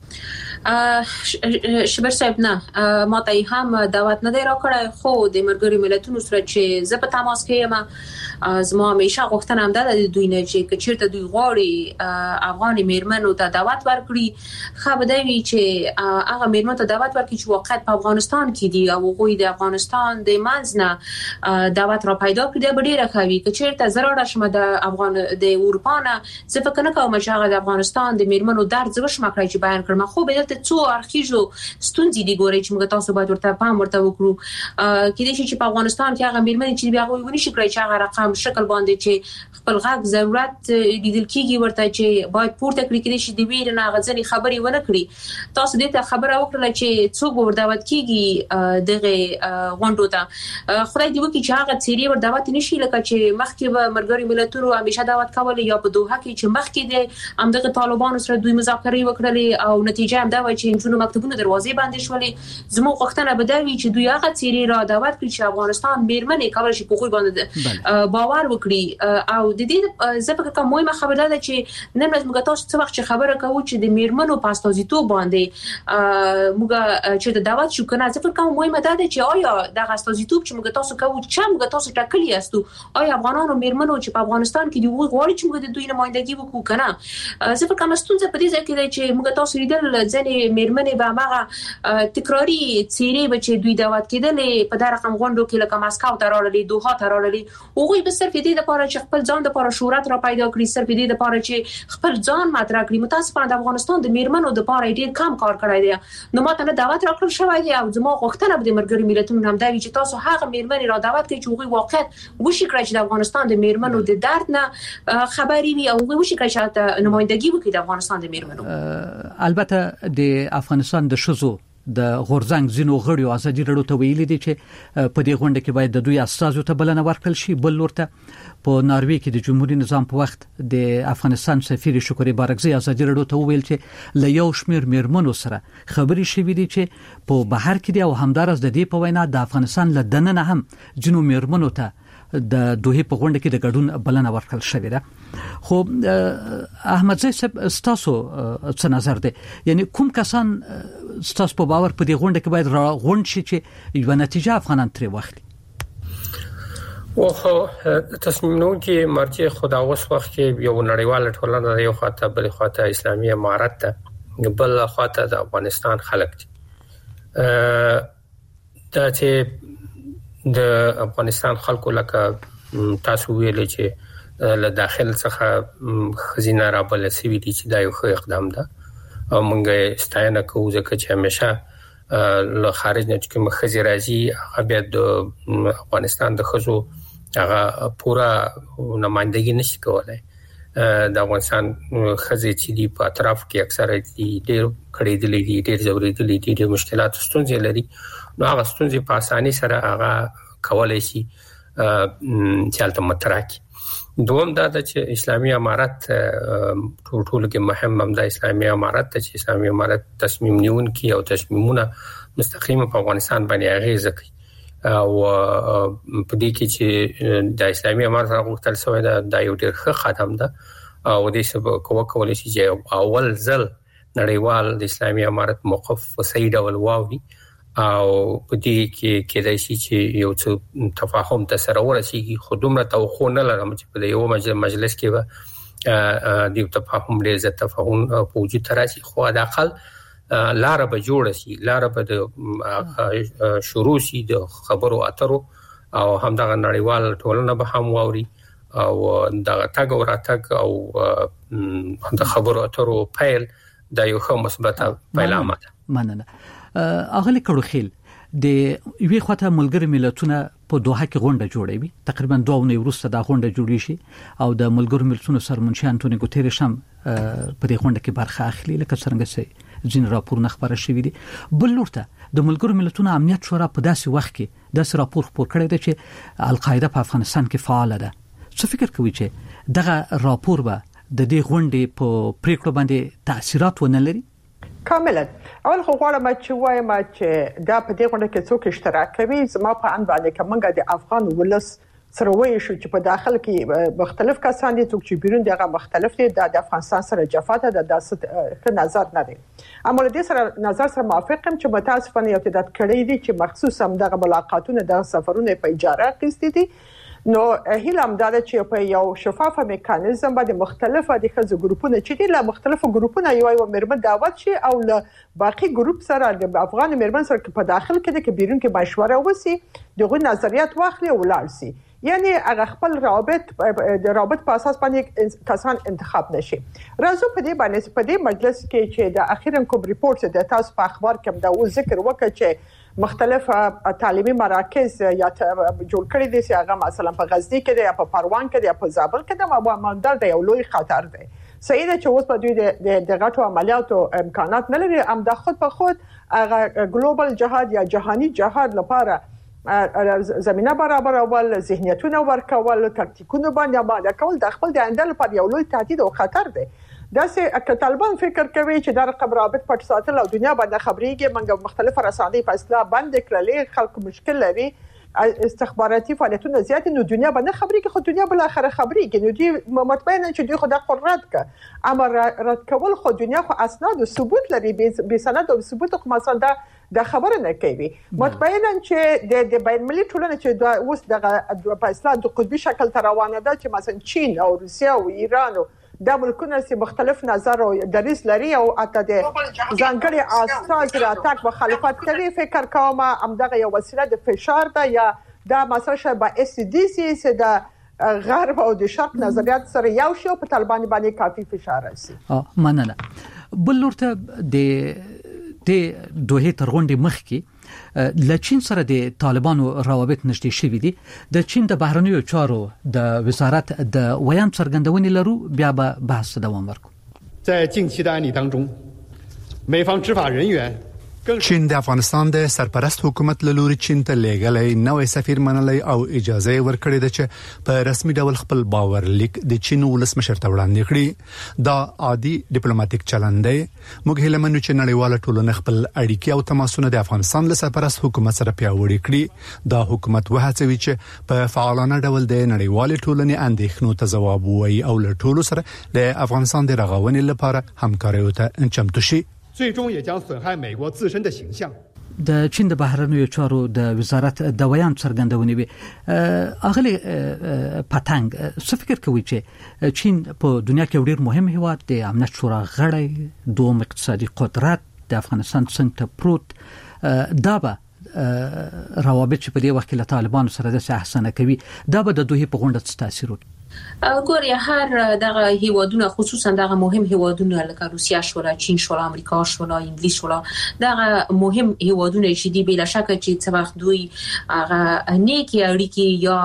شبر صاحب نه ما ته هم دعوت نه دی راکړی خو د مرګري ملتونو سره چې زه په تماس کې یم زما همیشه غوښتنه هم ده د دوی نه چې چیرته دوی غواړي افغان میرمنو ته دعوت ورکړي خو به دی چې هغه میرمنو ته دعوت ورکړي چې واقعا په افغانستان کې دي او غوي د افغانستان د منځ نه دعوت را پیدا کړي به ډیره خوي که چیرته زراړه شمه د افغان د اروپا نه څه فکر نه کوم چې هغه د افغانستان د میرمنو درد زوش مکړی چې بیان کړم خو به دلته څو ارخیجو ستونزې دي ګوري چې موږ تاسو باید ورته پام ورته وکړو کله چې په افغانستان کې هغه میرمنې چې بیا غوي شي کړی چې هغه رقم شکل باندې چې خپل غږ ضرورت لیدل کیږي ورته چې باید پورته کړی کړي چې د ویر نه غځنی خبري ونه کړی. تاسو دې ته خبره وکړه چې څوک ور دعوت کیږي دغه غونډو ته خدای دې وکړي چې هغه چیرې ور دعوت نشي لکه چې مخکې به مرګري ملتونو همیشه دعوت کول یا په دوحه کې چې مخکې د همدغه طالبانو سره دوی مذاکرې وکړلې او نتیجه هم دا و چې جنونو مکتبونو دروازې باندې شولې. زموږ غوښتنه به دا وي چې دوی هغه چیرې را دعوت کړي چې افغانستان میرمنې کولای شي په خو باندې باور وکړي او د دې زپکه کوم مهمه خبره ده چې نن ورځ موږ تاسو څه وخت چې خبره کوو چې د میرمنو په استازیتوب باندې موږ چې د دعوت شو کنه زپکه کوم مهمه ده چې آیا د استازیتوب چې موږ تاسو کوو چې موږ تاسو ټاکلی یاستو آیا افغانانو میرمنو چې په افغانستان کې دی غواړي چې موږ د دوی نمائندګي وکړو کنه زپکه مستونزه په دې ځای کې ده چې موږ تاسو لیدل ځنې میرمنې به هغه تکراری چیرې به چې دوی دعوت کېدلې په دا رقم غونډو کې لکه مسکو ته راړلې دوحه ته راړلې هغه نه صرف دې لپاره چې خپل ځان د لپاره شهرت را پیدا کړي، صرف دې لپاره چې خپل ځان مطرح کړي. متاسفانه د افغانستان د میرمنو د لپاره ډیر کم کار کړی دی. نو ماته نه دعوت راکړل شوی دی او زما غوښتنه به د ملګرو ملتونو هم دا وي چې تاسو هغه میرمنې را دعوت کړئ چې هغوی واقعیت وشي کړی چې د افغانستان د میرمنو د درد نه خبري وي او هغوی وشي کړی چې نمائندګي وکړي د افغانستان د میرمنو. البته د افغانستان د شذو د غورځنګ زینو غړي او ازادي رادیو ته ویلي دي چې په دې غونډه کې باید د دوی استازو ته بلنه ورکړل شي. بل لورته په ناروې کې د جمهوریت نظام په وخت د افغانستان سفیر شکرې بارکزي ازادي رادیو ته ویل چې له یو شمېر میرمنو سره خبري شوې دي چې په بهر کې دي او همدارس د دې په وینا د افغانستان له دننه هم جنو میرمنو ته د دوه په غونډه کې د ګډون بلنه ورکړل شوې ده. خو احمد زئی صاحب ستاسو څه نظر دی؟ یعنی کوم کسان ستاسو په باور په دې غونډه کې باید غونډ شي چې یو نتیجه افغانان ترې واخلي؟ او تصمیم نیونکي مرجع خدا اوس وخت کې یو نړیواله ټولنه یو خاطر بل خاطر اسلامي امارت ته بل خاطر د افغانستان خلک دي. دا چې د افغانستان خلکو لکه تاسو ویل چې له داخل څخه خزینه را بل سوي دي چې دا یو ښه اقدام ده او موږ ستاینه کوو ځکه چې همیشه له خارج نه چې کوم خزي راځي هغه بیا د افغانستان د خزو هغه پورا نمائندګي نشي کولای. د افغانستان خزي چې دی په اطراف کې اکثره دي ډېر کړي دي ډېر ضروري دي ډېر مشکلات ستونزې لري. نو هغه ستونزې په اساني سره هغه کولای شي چې البته مطرح کړي. دوم دا چې اسلامي امارت ټول کې مهم هم د اسلامي امارت ته چې اسلامي امارت تصمیم نیونکي او تصمیمونه مستقیمه په افغانستان باندې اغیزه کوي او په دې کې چې د اسلامي امارت غوښتل شوی دا یو ډېر ښه قدم ده او د سبب کولای شي چې اول ځل نړیوال د اسلامي امارت موقف په صحیح ډول واوري او په دې کې کېدای شي چې یو څه تفاهم ته سره ورسیږي. خو دومره توخو نه لرم چې په یو مجلس کې به د تفاهم ډېر زیات تفاهم په وجود راشي. خو د اقل لار به جوړ شي، لار به د شروع شي د خبرو اترو او همدغه نړیوال ټولنه به هم واوري او دغه تګ او راتګ او د خبرو اترو پیل د یو ښه مثبت پیلامه ده. مننه. اغلی کړوخیل د یوې خواته ملګری ملتونه په دوحه کې غونډه جوړوي، تقریبا 2 ونې وروسته دا غونډه جوړی شي او د ملګرو ملتونو سرمنشي انټونی ګوتریش هم په دې غونډه کې برخه اخلي لکه څنګه چې ځین راپور خبره شوې دي. بل لورته د ملګرو ملتونو امنیت شورا په داسې وخت کې داسې راپور خپور کړی دی چې القاعده په افغانستان کې فعال ده. څه فکر کوي چې دغه راپور به د دې غونډې په پریکړه باندې تاثیرات ونه لري؟ کاملا. اول خو غواړم چې وایم چې دا په دې غونډه کې څوک اشتراک کوي. زما په اند باندې کومه د افغان ولس سره وایي شو چې په داخل کې مختلف کسان دي څوک چې بیرون دغه مختلف دي د افغانستان سره جفاته د داسې نظر نه دي. اما له دې سره نظر سره موافقم چې متاسفانه یو تعداد کړي دي چې مخصوص هم دغه ملاقاتونه د سفرونه په اجاره اخیستي دي. نو هیلم دا چې په یو شفافه میکانیزم باندې مختلفه د خزو ګروپونه چې د مختلفو ګروپونو یو مرمن دعوت شي او له باقي ګروپ سره د افغان مرمن سره په داخل کې د بیرون کې مشوره وسی دغه نظریات واخلي او لاړ شي. یعنی هغه خپل رابط په اساس باندې کسان انتخاب نشي. راځو په دې باندې په دې مجلس کې چې د اخیرا کوم ریپورت د تاسو په اخبار کې دا ذکر وکړي چې مختلف تعلیمي مراکز یا جوړ کړي دي چې هغه مثلا په غزنی کې دی یا په پروان کې دی یا په زابل کې دی او مندل دی یو لوی خطر دی. صحیح ده چې اوس په دوی د غټو عملیاتو امکانات نه لري. ام د خود په خود هغه ګلوبل جهاد یا جهانی جهاد لپاره زمينه برابرول، ذهنیتونه ورکول، تاکتیکونه باندې کول د خپل د اندل په یو لوی تهدید او خطر دی. داسې که طالبان فکر کوي چې دا رقم رابط پټ ساتل او دنیا باندې خبريږي منګه مختلف رسانې په اصلاح بند کړلې خلک مشکل لري استخباراتي فعالیتونه زیات نو دنیا باندې خبريږي خو دنیا بل اخر خبريږي نو دي مطمئنه چې دوی خو د قرات ک امر رد کول خو دنیا خو اسناد او ثبوت لري به سند او ثبوت خو مثلا دا خبره نه کوي. مطمئنه چې د بین المللي ټولنه چې دا اوس د په اصلاح د قطبي شکل روانه ده چې مثلا چین او روسیا او ایران دا ملکونه چې مختلف نظر او دریس لري او اته د ځانګړي اساس راتګ مخالفت کوي. فکر کوم همدغه یو وسیله د فشار ده یا دا مثلا به اس ډي سي چې د غرب او د شرق نظریات سره یو شی په طالبان باندې کافي فشار راسي. مننه. بل ورته د دوه ترغونډي مخ کې ل چین سره د طالبانو روابط نشته شوې دي. د چین د بهرنیو چارو د وزارت د ویان څرګندونې لرو بیا به بحث دوام ورکړو. 在近期的案例当中，美方执法人员 چین د افغانستان د سرپرست حکومت له لوري چین ته لېږلې نوې سفیر منلې او اجازه ورکړې ده چې په رسمي ډول خپل باور لیک د چین ولسمشر ته وړاندې کړي. دا عادي ډیپلوماټیک چلند دی. موږ هیله منو چې نړیواله ټولنه خپل اړیکې او تماسونه د افغانستان له سرپرست حکومت سره پیاوړي کړي. دا حکومت وهڅوي چې په فعالانه ډول د نړیوالې ټولنې اندېښنو ته ځواب ووایي او له ټولو سره د افغانستان د رغونې لپاره همکارۍ ته چمتو شي. 最终也将损害美国自身的形象。 د چین د بهرنیو چارو د وزارت د ویان څرګندونې وي. اغلی پتنګ څه فکر کوي چې چین په دنیا کې ډیر مهم هیواد د امنیت شورا غړی، دوم اقتصادي قدرت د افغانستان څنګه پروت، دا به روابط چې په دې وخت کې له طالبانو سره د احسانه کوي، دا به د دوی په غونډه څه تاثیر وکړي؟ ګوري هر دغه هیوادونه خصوصا دغه مهم هیوادونه لکه روسیا شولا، چین شولا، امریکا شولا، انګلیس شولا، دغه مهم هیوادونه چې دی بلا شک چې څه وخت دوی هغه نیکی اړیکې یا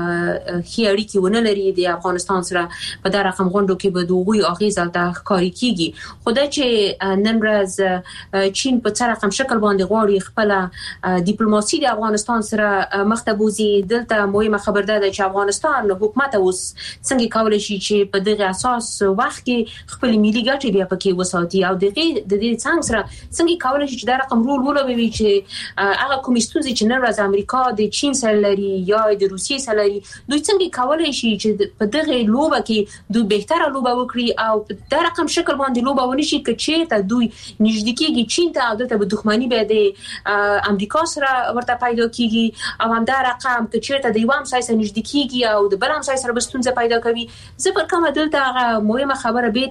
هي اړیکې ونه لري د افغانستان سره په دغه رقم غونډو کې به دوی اغیز او د ښکاری کیږي. خدای چې نن ورځ چین په څه رقم شکل باندې غواړي خپل ډیپلوماسي د افغانستان سره مخته بوزي. دلته مهمه خبر ده چې افغانستان حکومت اوس څنګه کولای شي چې په دغه اساس وخت کې خپل ملي ګټې بیا پکې وساتي او د دې څنګه سره څنګه کولای شي چې دا رقم رول ولوي چې هغه کوم ستونزې چې نن ورځ امریکا د چین سره لري یا د روسیې سره لري، دوی څنګه کولای شي چې په دغه لوبه کې دوی بهتره لوبه وکړي او دا رقم شکل باندې لوبه ونشي چې ته دوی نږدې کېږي چین ته او دلته به دښمنی به د امریکا سره ورته پیدا کیږي او هم دا رقم چې ته د یو هم سایس نږدې کېږي او د بل هم سایس سره بستون پیدا کوي. زه پر کومه دلته مهمه خبره به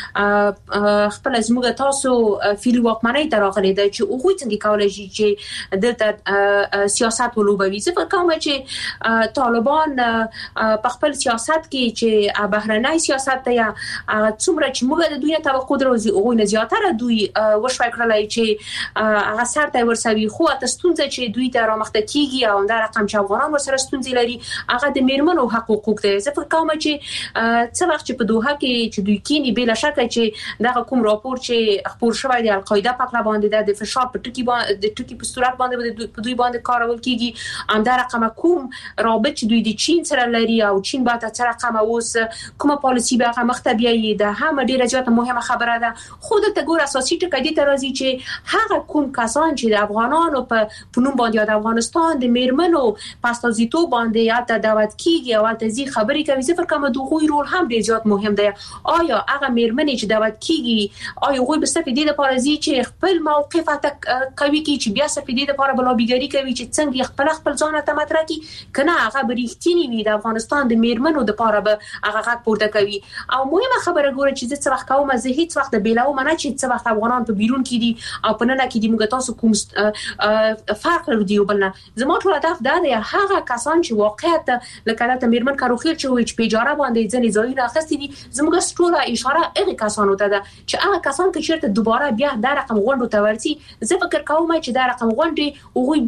ته خپل زموږ تاسو فیل واکمنۍ ته راغلي ده چې هغه څنګه کولای شي چې دلته سیاست ولوبوي. زه پر کومه چې طالبان په خپل سیاست کې چې بهرنۍ سیاست ته څومره چې موږ د دوی توقع درو هغه نه زیاتره دوی وشوي کړلای چې هغه سر ته ورسوي. خو تاسو چې دوی ته رامخته کیږي او دا رقم چې افغانان ورسره ستونزې لري هغه د میرمنو حقوق ته. زه کوم چې څه وخت چې په دوحه کې چې دوی کینی بلا شک چې دا کوم راپور چې خبر شوی دی القاعده پکړه باندې د فشار په ټکی باندې د ټکی په صورت باندې په دوی باندې کارول کیږي. ام دا رقم کوم رابط چې دوی د چین سره لري او چین با ته څه رقم اوس کومه پالیسی به هغه مختبیه ده هم ډیره زیاته مهمه خبره ده. خود ته ګور اساسي ټکی دي ترازی چې هغه کوم کسان چې د افغانانو په پونم باندې د افغانستان د میرمنو پاستازیتو باندې یا ته دعوت کیږي او ته زی خبري کوي. زه فکر کوم دوی رول هم ډیر زیات مهم دی. آیا هغه میرمنې چې دعوت کیږي آیا هغه به سفیدې لپاره زی چې خپل موقف ته کوي چې بیا سفیدې لپاره بلابیګری کوي چې څنګه خپل ځان ته مطرح کی کنه هغه بریښتینی وي د افغانستان د میرمنو لپاره به هغه غږ پورته کوي. او مهمه خبره ګوره چې څه وخت کوم زه هیڅ وخت بلاو منه چې څه وخت افغانان په بیرون کې دي او په نن کې دي موږ تاسو کوم فرق لري دی بلنه زموږ ټول هدف دا دی هغه کسان چې واقعیت لکه د میرمن کاروخیل چې په اجاره باندې ځنې ځایونه اخستې دي زموږ ټوله اشاره هغه کسانو ته ده چې هغه کسان چې چیرته دوباره بیا دا رقم غونډو ته ورسي. زه فکر کوم چې دا رقم غونډې هغه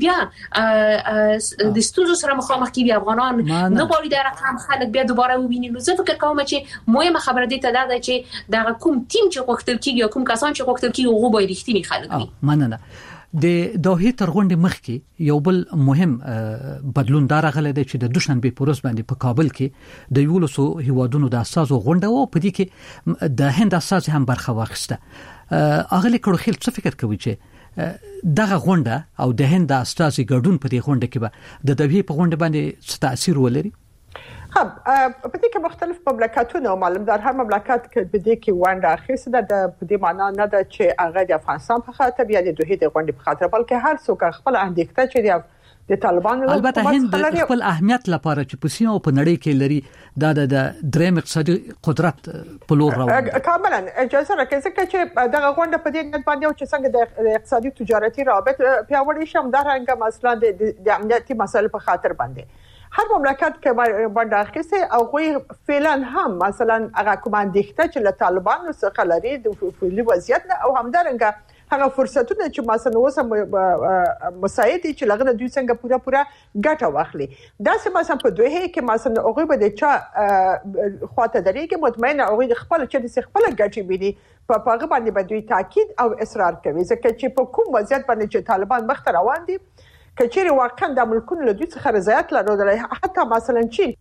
بیا د ستونزو سره مخامخ کیږي. افغانان نه غواړي دا رقم خلک بیا دوباره وویني. نو زه فکر کوم چې مهمه خبره دې ته ده چې دا کوم ټیم چې غوښتل کیږي کوم کسان چې غوښتل کیږي هغه به رښتینی خلک وي. مننه. د دوحه تر غونډې مخکې یو بل مهم بدلون دا راغلی دی چې د دوشنبه په ورځ باندې په کابل کې د یولسو هیوادونو د اساسو غونډه و په دې کې د هند اساس هم برخه واخیسته. اغلی کړو خل څه فکر کوي چې دغه غونډه او د هند اساسي ګډون په دې غونډه کې به د دوی په غونډه باندې څه تاثیر ولري؟ خب په دې کې مختلف مملکتونه او معلومدار هر مملکت کې په دې کې ونډه اخیسته ده. په دې معنی نه ده چې هغه د افغانستان په خاطر یا د دوی د غونډې په خاطر بلکې هر څوک خپل اندېښنه چې د طالبانو البته هند خپل اهمیت لپاره چې په سیمه او په نړۍ کې لري د دریم اقتصادي قدرت په لور روان دي. کاملا اجازه راکړئ چې دغه غونډه په دې نیت باندې چې څنګه د اقتصادي تجارتي روابط پیاوړي شي هم دا رنګه مثلا د امنیتي مسایلو په خاطر باندې هر مملکت کې باندې اخیسته او غوي فعلا هم مثلا هغه کوماندیخته چې له طالبانو څخه لري د فعلي وضعیت او همدارنګه هغه فرصتونه چې مثلا اوس مساعد چې لغنه دوی څنګه پورا ګټه واخلي دا چې مثلا په دوه کې مثلا هغه به د چا خواته دري کې مطمئنه هغه خپل چې خپل ګټي بيدي په هغه باندې به دوی تاکید او اصرار کوي ځکه چې په کوم وضعیت باندې چې طالبان مخ ته روان دي کچېره واقعا د ملکونو له دوی څخه رضایت لري حتی مثلا چین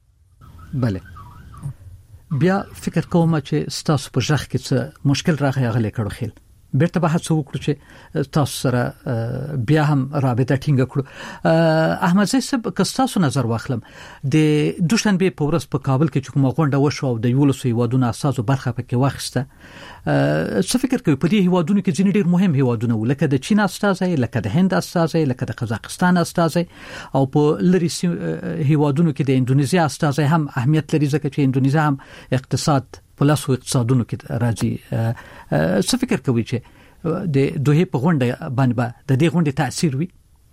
بله بیا فکر کوم چې ستاسو په ځخ کې څه مشکل راغی غلې کړو خیل بیرته به هڅه وکړو چې تاسو سره بیا هم رابطه ټینګ کړو احمد زئی صاحب که تاسو نظر واخلم د دوشنبه په ورځ په کابل کې کومه غونډه وشو او د یولسو هیوادونو اساسو برخه پکې واخیسته څه فکر کوي په دې هیوادونو کې ځینې ډېر مهم هیوادونه لکه د چین استازي لکه د هند استازي لکه د قزاقستان استازي او په لری هیوادونو کې د اندونیزیا استازي هم اهمیت لري ځکه چې اندونیزیا هم اقتصاد پلاسو اقتصادونو کې راځي څه فکر کوي چې د دوه په غونډه باندې د دې غونډې تاثیر وي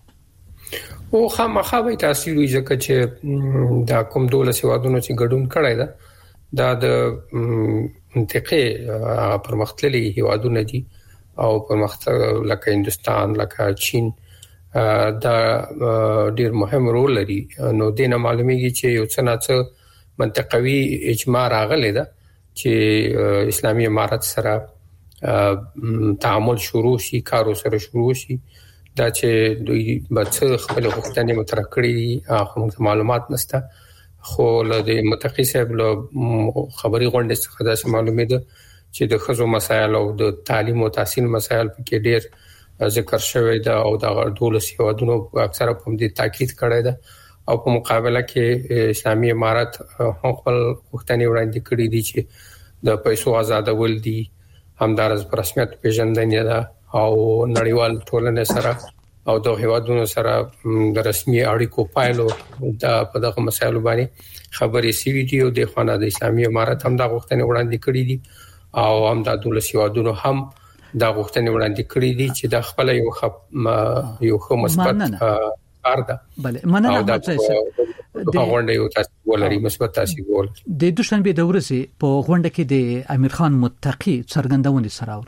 او خامخا به تاثیر وي ځکه چې دا کوم دولت هیوادونو چې ګډون کړی دا د منطقه پرمختللي هیوادونه دي او پرمختللي لکه هندستان لکه چین دا ډیر مهم رول لري نو دینه معلومیږي چې یو څه نه څه منطقوي اجماع راغلی ده چې اسلامي امارت سره تعامل شروع شي کارو سره شروع شي دا چې دوی به خپل غوښتنې مطرح کړي هغه معلومات نشته خو له متقی صاحب له خبري غونډې څخه دا معلومه ده چې د خزو مسایل او د تعلیم او تحصیل مسایل په کې ډېر ذکر شوی ده او د دولت هیوادونو اکثره په دې تاکید کړی ده او په مقابله کې اسلامي امارت هم خپل غوښتنې وړاندې کړې دي چې د پیسو آزادول دي همدارس پر رسمیت پیژندنې ده او نړیوال ټولنې سره او د هیوادونو سره د رسمي اړیکو پایلو د په دغه مسایلو باندې خبرې سی وی ډي او د خانه د اسلامي امارت هم د غوښتنې وړاندې کړې دي او هم د دولت هیوادونو هم د غوښتنې وړاندې کړې دي چې د خپل یو مثبت ارده بله مننه د غونډې یو تاسو ولري مثبت تاثیر ول د دوشنبه د ورځې په غونډه کې د امیر خان متقی څرګندونې سره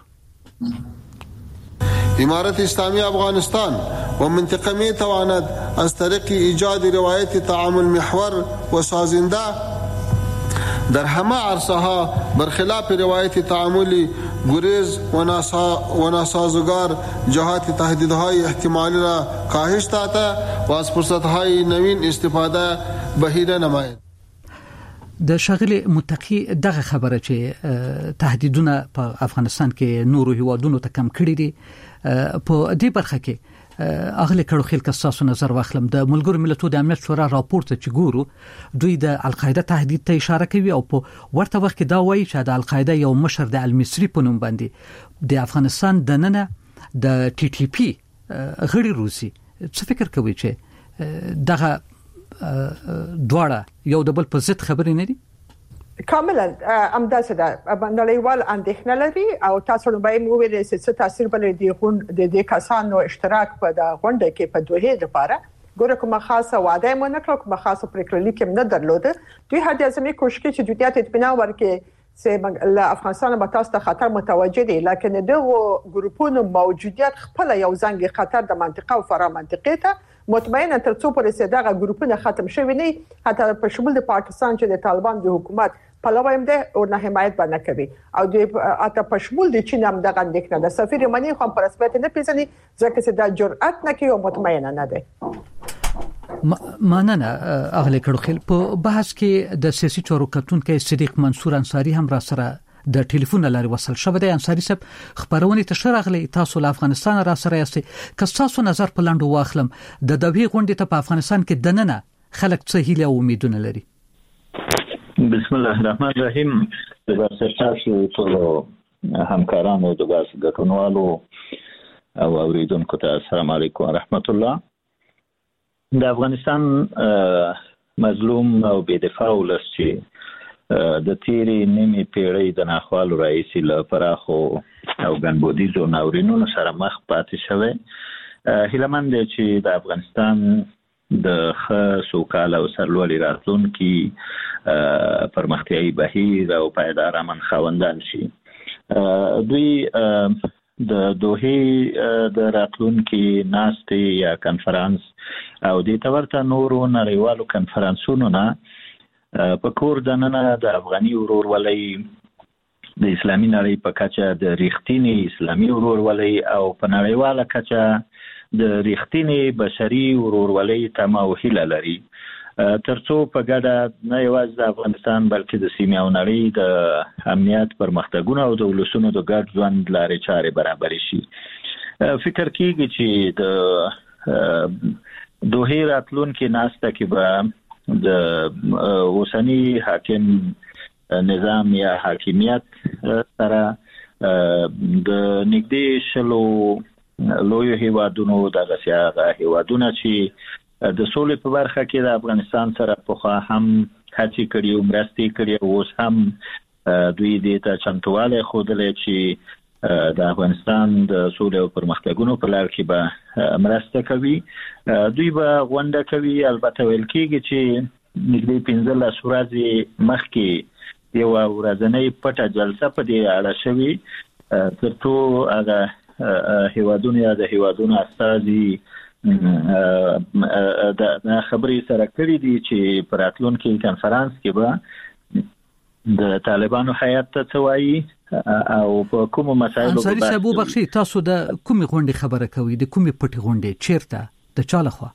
امارت اسلامی افغانستان ومنطقه می تواند از طریق ایجاد روایت تعامل محور و سازنده در همه عرصه‌ها برخلاف روایت تعاملی گریز و ناسازگار جهات تهدیدهای احتمالی را کاهش داده و از فرصتهای نوین استفاده بهیره نماید. د شاغلی متقی دغه خبره چې تهدیدونه په افغانستان کې نورو هیوادونو ته کم کړی دي په دې برخه کې اغلی کړو خل کساسو نظر واخلم د ملګرو ملتونو د امنیت شورا راپورته چې ګورو دوی د القاعده تهدید ته اشاره کوي او په ورته وخت کې دا وایي چې د القاعده یو مشر د المصری په نوم باندې د افغانستان د ننه د ټي ټي پی غړي روسي څه فکر کوي چې دغه دواړه یو د بل په ضد خبرې نه دي کاملا امداسه ده نړیوال اندېښنه لري او تاسو نو به مو ویل چې تاثیر بل دي د کسانو اشتراک په د غونډه کې په دوه لپاره ګوره کومه خاصه وعده مو نه کړو کومه خاصه پریکړه لیکم نه درلوده دوی هر د ازمې کوشش کوي چې دوی ته اطمینان ورکړي چې افغانستان به تاسو ته خطر متوجه دي لکه دغه ګروپونو موجودیت خپل یو ځانګړي خطر د منطقه او فرا منطقه ته مطمئنه تر څو پرې دغه ګروپونه ختم شوي نه حتی په شمول د پاکستان چې د طالبان د حکومت په لویم ده او نه حمایت باندې کوي او د اته په شمول د چین هم دغه اندېښنه د سفیر منی خو په رسمیت نه پیژني ځکه چې دا جرأت نه کوي او مطمئنه نه ده مننه اغلی کړو خل په بحث کې د سیاسي چارو کتونکو صدیق منصور انصاری هم را سره د ټلیفون لاري وصل شوه د انصاری صاحب خبرونه تشرغلي تاسو له افغانستان را سره یاستئ که تاسو نظر په لاندو واخلم د دوی غونډې ته په افغانستان کې دننه خلک څه هیله او امیدونه لري بسم الله الرحمن الرحیم د تاسو ټول همکارانو د باس ګټونوالو او اوریدونکو ته السلام علیکم ورحمت الله د افغانستان مظلوم او بې دفاع ولس چې د تیری نیمه پیړۍ د ناخوالو رئیسي له پراخو او ګنبودیزو ناورینونو سره مخ پاتې شوی هیلمن دی چې د افغانستان د سوکاله او سرلوړي راتلونکي پرمختیايي بهیر او پایدار امن خاوندان شي. دوی د دوحې د راتلونکي ناستې یا کنفرانس او د تورته نورو نړیوالو کنفرانسونو نه په کور دننه د افغاني ورورولۍ د اسلامي نړۍ په کچه د ریښتینی اسلامي ورورولۍ او په نړیواله کچه د ریښتینی بشري ورورولۍ تمه او هیله لري، ترڅو په ګډه نه یوازې د افغانستان بلکې د سیمې او نړۍ د امنیت پرمختګونه او د ولسونو د ګډ ژوند لارې چارې برابر شي. فکر کیږي چې د دوحې راتلونکي ناسته کې به د اوسني حاکم نظام یا حاکمیت سره د نږدې شلو لویو هیوادونو دغه سیاغه هیوادونه چې د سولې په برخه کې د افغانستان سره په هم هڅې کړي او مرستې کړي او اوس هم دوی دې ته چمتوالی ښودلی چې د افغانستان د سولې او پرمختګونو په لار کې به مرسته کوي. دوی به غونډه کوي. البته ویل کېږي چې نږدې 15 ورځې مخکې یو ورځنۍ پټه جلسه په دې اړه شوې ترڅو هغه هیوادونه یا د هیوادونو استازي د خبرې سره کړی دي چې په راتلونکي کنفرانس کې به د طالبانو هیات ته څه وایي او په کومو مسایلو انصاري صاحب بخشي تاسو د کومې غونډې خبره کوي، د کومې پټې غونډې چیرته د چا لخوا؟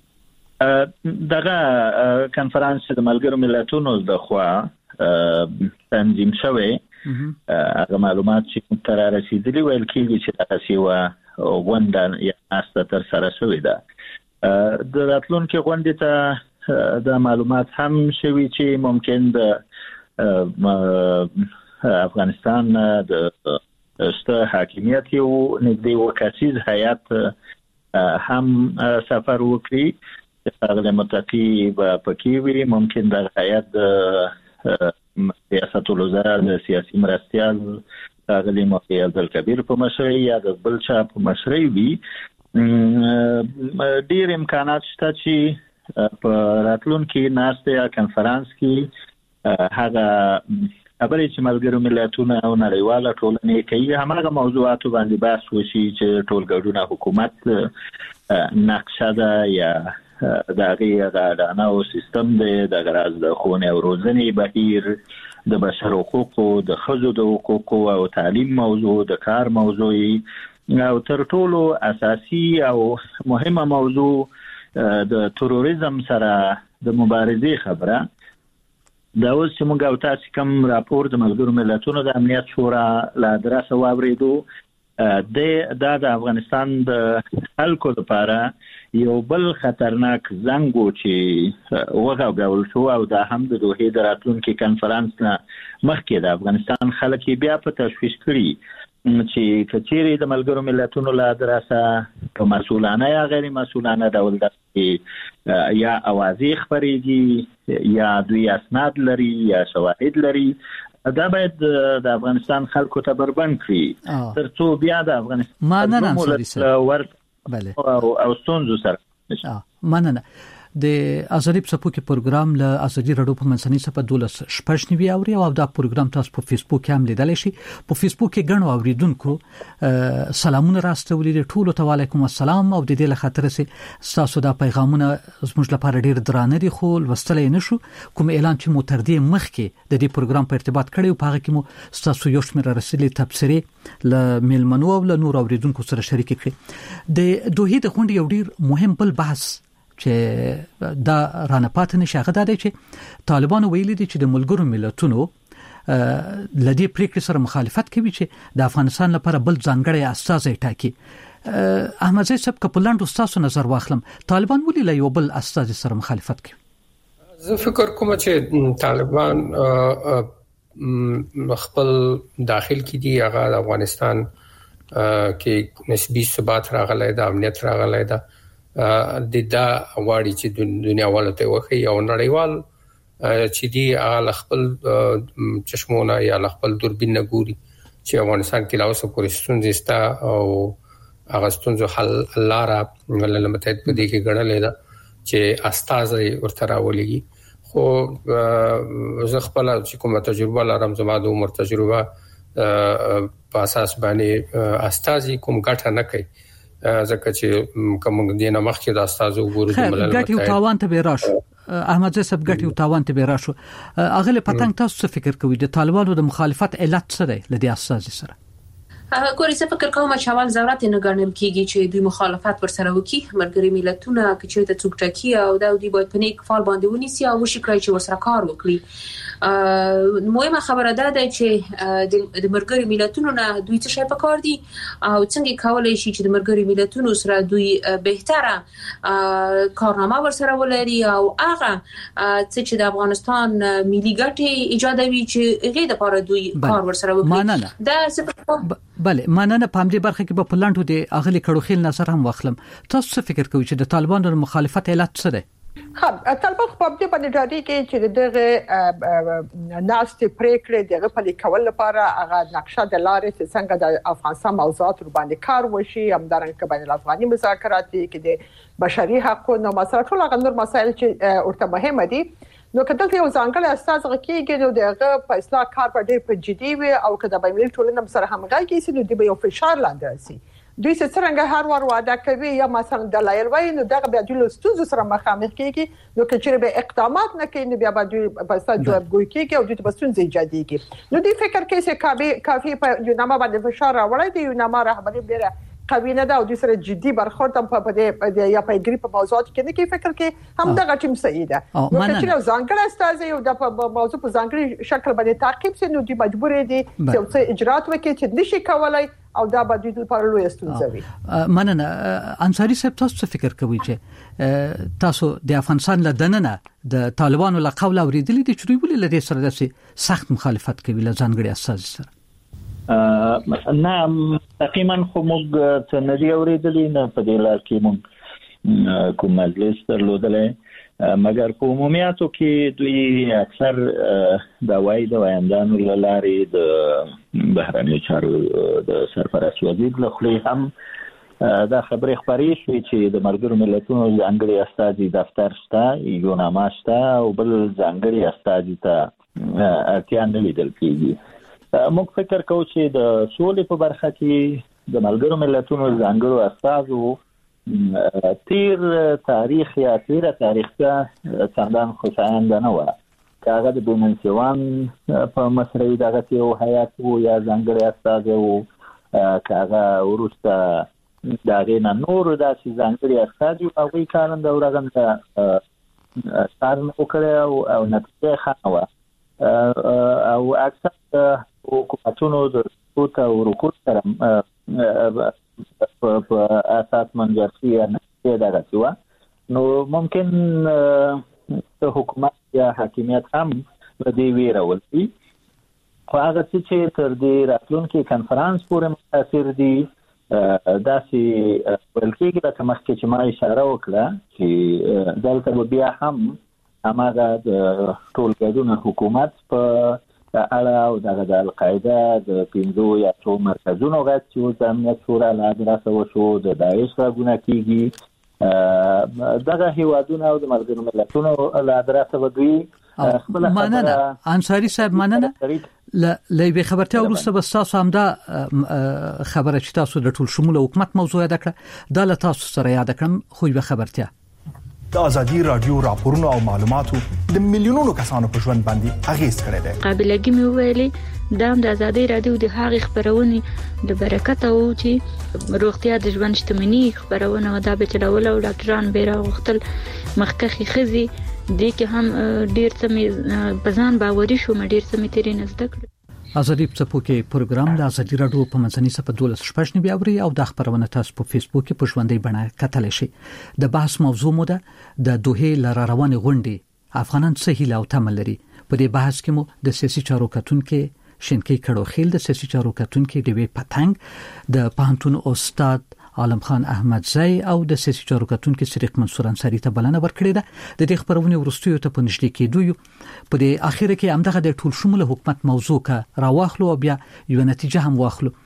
دغه کنفرانس د ملګرو ملتونو د خوا تنظیم شوی. هغه معلومات چې تر رسیدلی ویل کېږي چې دغه سیوا غونډه یا ناسته تر سره شوې ده. د راتلونکي غونډې ته د معلومات هم شوي چې ممکن د افغانستان د ست حاکمیت یو نږدې وکاسیز هیات هم سفر وکړي چې هغه متقی به پکې وي. ممکن د هیات ریاست الوزرا د سیاسي مرستیال غلی مفتی عبدالکبیر په مشرۍ یا د بل چا په مشرۍ وي. ډیر امکانات شته چې په راتلونکي ناسته یا کنفرانس کې هغه خبرې چې ملګرو ملتونو او نړیواله ټولنې کوي هماغه موضوعاتو باندې بحث وشي چې ټولګډونه حکومت نقشه ده یا د هغې اعلانه او سیستم دی، د غراض د ښوونې او روزنې بهیر، د بشر حقوقو، د ښځو د حقوقو او تعلیم موضوع، د کار موضوع او تر ټولو اساسي او مهمه موضوع د تروریزم سره د مبارزې خبره. دا اوس چې موږ او تاسو کوم راپور د ملګرو ملتونو د امنیت شورا له ادرسه واوریدو د افغانستان د خلکو لپاره یو بل خطرناک زنګ و چې وغوړول شو او دا هم د دوحې د راتلونکي کنفرانس نه مخکې د افغانستان خلک بیا په تشویش کړي چې کچېرې د ملګرو ملتونو له ادرسه په مسؤلانه یا غیر مسؤلانه ډول یا اوازې خبرېږي یا دوی اسناد لري یا شواهد لري، دا باید د افغانستان خلکو ته بربند کړي ترڅو بیا د افغانستان او ستونزو سره مننه. د ازادي پسپوکي پروګرام له ازادي رادیو په منځنۍ صفه 12 شپږ اوري او دا پروګرام تاسو په فیسبوک هم لیدلی شي. په فیسبوک کې غنو اوریدونکو سلامونه راستولي دي، ټولو ته وعلیکم السلام او د دې له خاطر سي تاسو دا پیغامونه زموږ لپاره ډیر درانه دي خو لوستلای نشو. کوم اعلان چې مو تر دې مخکې د دې پروګرام په ارتباط کړی او په هغه کې مو تاسو یو شمېر رسلي تبصره ل میلمنو او ل نور اوریدونکو سره شریک کړئ. د دوحې د غونډې یو ډیر مهم بل بحث چې دا رانه پات نشي هغه دا دی چې طالبان ویلي دي چې د ملګرو ملتونو لدی پریکړې سره مخالفت کوي چې د افغانستان لپاره بل ځانګړی استازی ټاکي. احمد زید صاحب کپلند تاسو نظر واخلم، طالبان ولې له یو بل استازی سره مخالفت کوي؟ زه فکر کوم چې طالبان خپل داخل کې دي هغه د افغانستان کې نسبی ثبات راغلی دا امنیت راغلی دا د دا واړي چې دنیا والته وخی او نړیوال چې دی هغه خپل چشمونه یا خپل دوربین نه ګوري چې افغانستان کې لاوسه پورې ستونزې ستا او هغه ستونزو حل لاره ملل متحد په دې کې غړلې ده چې استازي ورته راولي. خو زه خپل چې کومه تجربه لرم، زما د عمر تجربه په اساس باندې استازي کوم ګټه نه کوي، ځکه چې کوم دینه مخکې د استازو ګورو د ملل متحد ګټي او تاوان ته راشو. احمد زه سب ګټي او تاوان ته راشو. اغله پتنګ تاسو څه فکر کوئ د طالبانو د مخالفت علت څه دی لدی استازي سره؟ ګوري څه فکر کوم چې اول ضرورت نه ګڼل کیږي چې دوی مخالفت ورسره وکړي. ملګری ملتونه چې ته څوک ټاکي او د دوی باید په نیک فال باندې ونیسي او وشي کوي چې ورسره کار وکړي. مهمه خبره ده چې د ملګری ملتونو نه دوی څه شي پکار دي او څنګه کولای شي چې د ملګری ملتونو سره دوی بهتره کارنامه ورسره ولري او هغه چې د افغانستان ملي ګټې ایجادوي چې غي د لپاره دوی کار ورسره وکړي. دا څه بله مننه. په همدې برخه کې په پلانټو د اغلی کړوخیل نظر هم واخلم. تاسو څه فکر کوئ چې د طالبانو مخالفت علت څه دی؟ طالبان خو په دې باندې ډاډي کې چې دغه ناست پریکړې دغه په لیکول لپاره هغه نقشه د لارې چې څنګه د افغانستان موضوعات باندې کار وشي، همدارنګه بین الافغاني مذاکرات کې د بشري حقوقو مسایل ټول هغه نور مسایل چې ورته مهمه دي. نو کله یو ځانګړی استاد غکیږي نو دغه په اصلاح کار په ډېر په جدي وي او کله د بین ټولنې سره همغږي سي نو د یو فشار لاندې راسي. دوی څنګه هر وار وعده کوي یا مثلا دلایل وایي نو دغه بیا د لستوز سره مخامخ کیږي. نو کچېره به اقدامات نه کوي نو بیا به دوی په اساس جوابګوي کیږي او دوی په ستونزې ایجاديږي. نو دوی فکر کوي چې کافي په یو نامه باندې فشار راوړي دی، یو نامه رهبري ډیره قوي نه ده او د سره جدي برخورد هم په دې یا په ګری په موضوعات کې نه کې فکر کې هم دغه ټیم صحیح ده. نو چې ځانګړی استاد یو د موضوع په ځانګړي شکل باندې تعقیب سي نو دوی مجبور دي چې اجرات وکړي چې نشي کولای او دا به د لپاره لوی ستونزه وي. مننه. انصاری صاحب تاسو څه فکر کوئ چې تاسو د افغانستان له دننه د طالبانو له قول اوریدلې دي چې دوی ولې لدې سره د سخت مخالفت کوي له ځانګړي استاد سره؟ نه تقریبا خو موږ څه نه دی اوریدلې، نه په دې لار کې موږ کوم مجلس درلودلې، مګر په عمومیاتو کې دوی اکثر د وایي د وایندانو لارې د بهرنیو چارو د سرپرست وزیر له خولې هم دا خبرې خبرې شوې چې د ملګرو ملتونو ځانګړي استازي دفتر شته، یو نامه شته او بل ځانګړي استازي ته اړتیا نه لیدل کېږي. موږ فکر کوو چې د سولې په برخه کې د ملګرو ملتونو ځانګړو استازو تیر تاریخ یا تیر تاریخ ته څندان خوشایند نه و. کاغه د بومنسوان په مسرې دغه یو حیات وو یا ځانګړي استاد وو، کاغه ورسته دغه نه نور داسې ځانګړي استاد او وی کارند اورغم ته کار وکړ او نتیجه خانه او اکثر حکومتونو د سقوط او رکود سره په اساس منجرسي نه دغه څه نو ممکن حکومت یا حاکمیت هم د دې ویره ولري. خو هغه چې تر دې راتلونکي کنفرانس پورې متاثر دي داسې ویل کېږي لکه مخکې چې ما اشاره وکړه چې دلته بیا هم هماغه د ټولګډون حکومت په اړه او د القاعده د 15 یا 2 مرکزونو غږ چې د امنیت شورا له ادرسه وشو د داعش راغونه کیږي دغه هیوادونه او د ملګرو ملتونو له ادرسه ودوي. مننه انصاری صاحب، مننه. لې خبرته ورسته بس تاسو هم دا خبره چې تاسو د ټول شمول حکومت موضوع یاد کړه دا له تاسو سره یاد کړم خو به خبرته د ازادي رادیو راپورونو او معلوماتو د میلیونونو کسانو په ژوند باندې اغیز کړی دی. قابلیت مې ویلي دا د ازادي رادیو د هغې خبرونه د برکت او چې روغتیا د ژوند شتمنۍ خبرونه دا به چلول او ډاکټران به راغختل مخکخي خزي دې کې هم ډیر څه مې بزان باوري شو مې ډیر څه مې تیرې نزد کړ. ازادي پڅپوکې پروګرام د ازادي رادیو په منځنۍ صفحه 12 بیا اوري او د خبرونه تاسو په فیسبوک کې په ژوندۍ بڼه کتلی شئ. د بحث موضوع مو ده د دوه لار روان غونډې افغانان څه هیله او تمه لري. په دې بحث کې مو د سیاسي چارو کتونکو شینکی کړوخیل، د سیاسي چارو کتونکو ډیوی پتنګ، د پوهنتون استاد عالم خان احمدزی او د سیاسي چارو کتونکو صدیق منصور انصاری ته بلنه ورکړې ده. د دې خبرونه ورستیو ته په نشټي کېدو په دې اخیره کې همدغه د ټول شموله حکومت موضوع کا راواخلو او بیا یو نتیجه هم واخلو.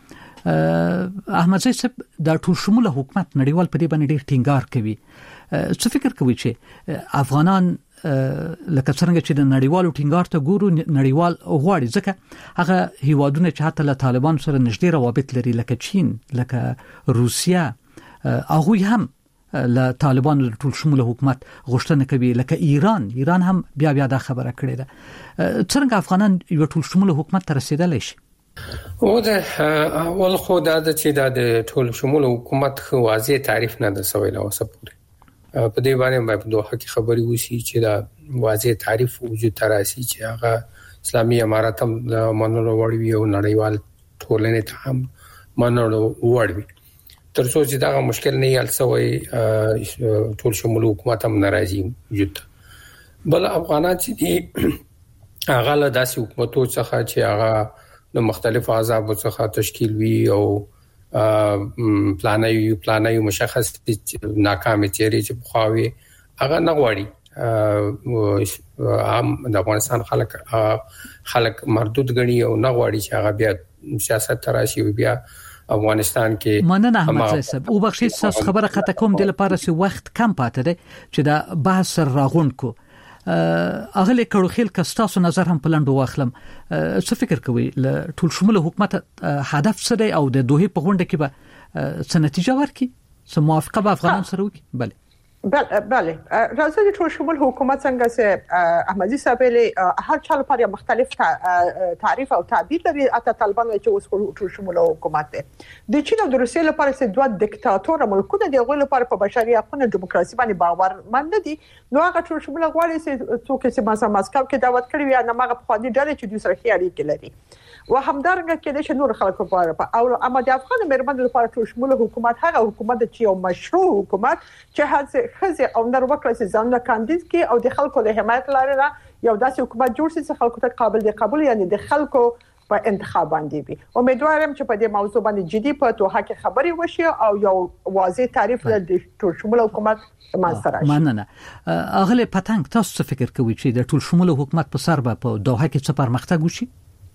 احمد زئی صاحب د ټول شموله حکومت نړیوال په دې باندې ډېر ټینګار کوي. څه فکر کوي چې افغانان لکه څنګه چې د نړیوالو ټینګار ته ګورو نړیوال غواړي ځکه هغه هیوادونه چې حتی له طالبان سره نږدې روابط لري لکه چین لکه روسیا هغه هم له طالبانو ټول شموله حکومت غوښتنه کوي لکه ایران هم بیا دا خبره کړې ده. څنګه افغانان یو ټول شموله حکومت ته رسیدلی شي؟ او د اول خو دا چې د ټول شموله حکومت خو واضح تعریف نه د سویل او سپوري په دې باندې په دوه کې خبري وشي چې دا واضح تعریف وجود تراسي چې هغه اسلامي امارات هم منلو وړوي او نړیوال ټولنې ته هم منلو وړوي. ترڅو چې دا مشکل نه حل شوی ټول شموله حکومت هم ناراضي وجود. بل افغانان چې دي هغه له داسې حکومتو څخه چې هغه د مختلفو احزاب څخه تشکیل وي او پلانای مشخص ناکام چیرې چې بخاوي هغه نه غواړي. عام د افغانستان خلک مردود غني او نه غواړي چې هغه بیا سیاست تراشي بیا افغانستان کې. مننه احمد صاحب او بخښي تاسو خبره خطا کوم د لپاره چې وخت کم پاتې دی چې دا بحث راغون کو اغله کړو خل کستاسو نظر هم پلان واخلم. څه فکر کوي ل ټول شموله حکومت هدف څه دی او د دوه په غونډه کې به څه نتیجه ورکړي؟ څه موافقه به افغانان سره وکړي؟ بله راځي ټول شمول حکومت څنګه چې احمدي صاحب له هر چا لپاره مختلف تعریف او تعبیر لري. اته طالبان چې اوس ټول شمول حکومت دی د چین او د روسیې لپاره چې دوه دیکتاتور ملکونه دی غوښتل لپاره په بشري حقوقو دیموکراسي باندې باور مند دي. نو هغه ټول شمول غواړي چې څوک چې ماسکو کې دعوت کړی وي نه ماغه په خاطر ډېر چې دوی سره اړیکې لري و همدارنګه کې د نور خلکو لپاره او اما د افغان مرمن لپاره ټول شمول حکومت هغه حکومت چې یو مشروع حکومت چې خزه او نور وکړي چې ځان کاندید کې او د خلکو له حمایت لري یو داسې حکومت جوړ شي چې خلکو ته قابل دي قبول یعنی د خلکو په انتخاب باندې وي. امیدوارم چې په دې موضوع باندې جدي په توګه کې خبري وشي او یو واضح تعریف د ټول شمول حکومت منځ راشي. مننه. اغله پتنګ تاسو فکر کوئ چې د ټول شمول حکومت په سر به په دوحه کې څه پرمختګ وشي؟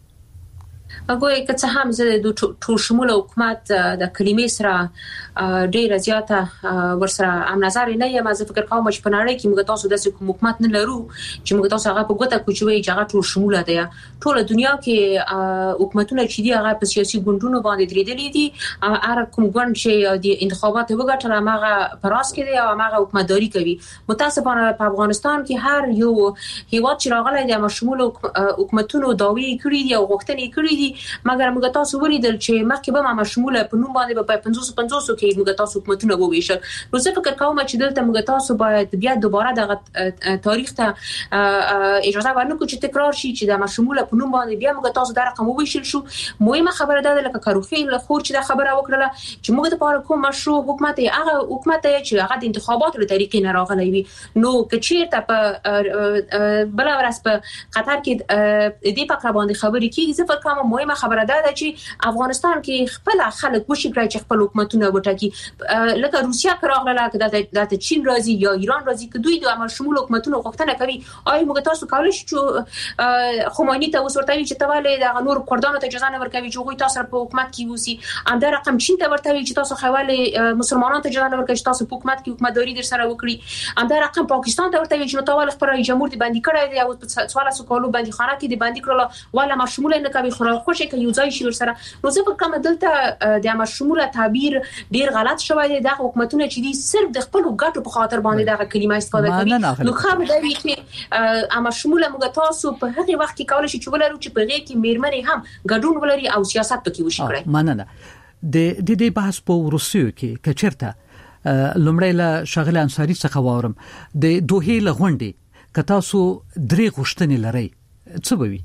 هغه که څه هم زه د ټول شموله حکومت د کلمې سره ډیره زیاته ورسره ام نظر نه یم. زه فکر کوم چې په نړۍ کې موږ تاسو داسې حکومت نه لرو چې موږ تاسو هغه په ګوته کوچوي چې هغه ټول شموله دی. ټول دنیا کې حکومتونه چې دی هغه په سیاسي ګوندونو باندې درېدلې دي. هر کوم ګوند چې د انتخابات وګټل هغه پراس کې دی او هغه حکومتداري کوي. متاسفانه په افغانستان کې هر یو هیواد چې راغلی دی شموله حکومتونو داوی کړی دی او غوښتنې کړی دي مګر موږ تاسو ولیدل چې مخکې به ما شموله په نوم باندې په 550 کې موږ تاسو حکومتونه وویشل. نو زه فکر کوم چې دلته موږ تاسو باید بیا دوباره د تاریخ ته اجازه ورنکړو چې تکرار شي چې د شموله په نوم باندې بیا موږ تاسو دا رقم وویشل شو. مهمه خبره ده لکه کاروخي له خور چې دا خبره وکړه چې موږ د پاره کوم مشروع حکومت هغه حکومت چې هغه د انتخاباتو له طریقې نه راغلی وي. نو کچیرته په بل ورځ په قطر کې دې پکړه باندې خبرې کیږي. زه فکر کوم مهمه خبره ده چې افغانستان کې خپل خلک وشي کړی چې خپل حکومتونه وټاکي. لکه روسیا کراغله که د چین راځي یا ایران راځي که دوی د عمل شمول حکومتونو غوښتنه کوي آی موږ تاسو کولای شو چې خمینی ته وسورتوي چې تواله د نور کردانو ته اجازه نه ورکوي چې غوي تاسو په حکومت کې وسی. اندر رقم چین ته ورتوي چې تاسو خواله مسلمانانو ته اجازه نه ورکوي چې تاسو په حکومت کې حکومتداري در سره وکړي. اندر رقم پاکستان ته ورتوي چې تواله خبره جمهور دي باندې کړی دی او په سوال سوالو باندې خانه کې دی باندې کړل ولا ما شمول نه کوي خو خوشي کې یو ځای شي ورسره. نو زه فکر کوم دلته د عام شموله تعبیر ډیر غلط شوی دی. د حکومتونو چې دي صرف د خپل ګټو په خاطر باندې دا کلمه استفاده کوي. نو خو به دی چې عام شموله موږ تاسو په هغه وخت کې کولای شو چې ولرو چې په غیر کې میرمنې هم ګډون ولري او سیاست پکې وشي کړی. مننه. د دې بحث په روسیو کې کچرته لومړی له شغله انصاری څخه وورم د دوه لغونډي که تاسو درې غوښتنې لرئ څه به وي؟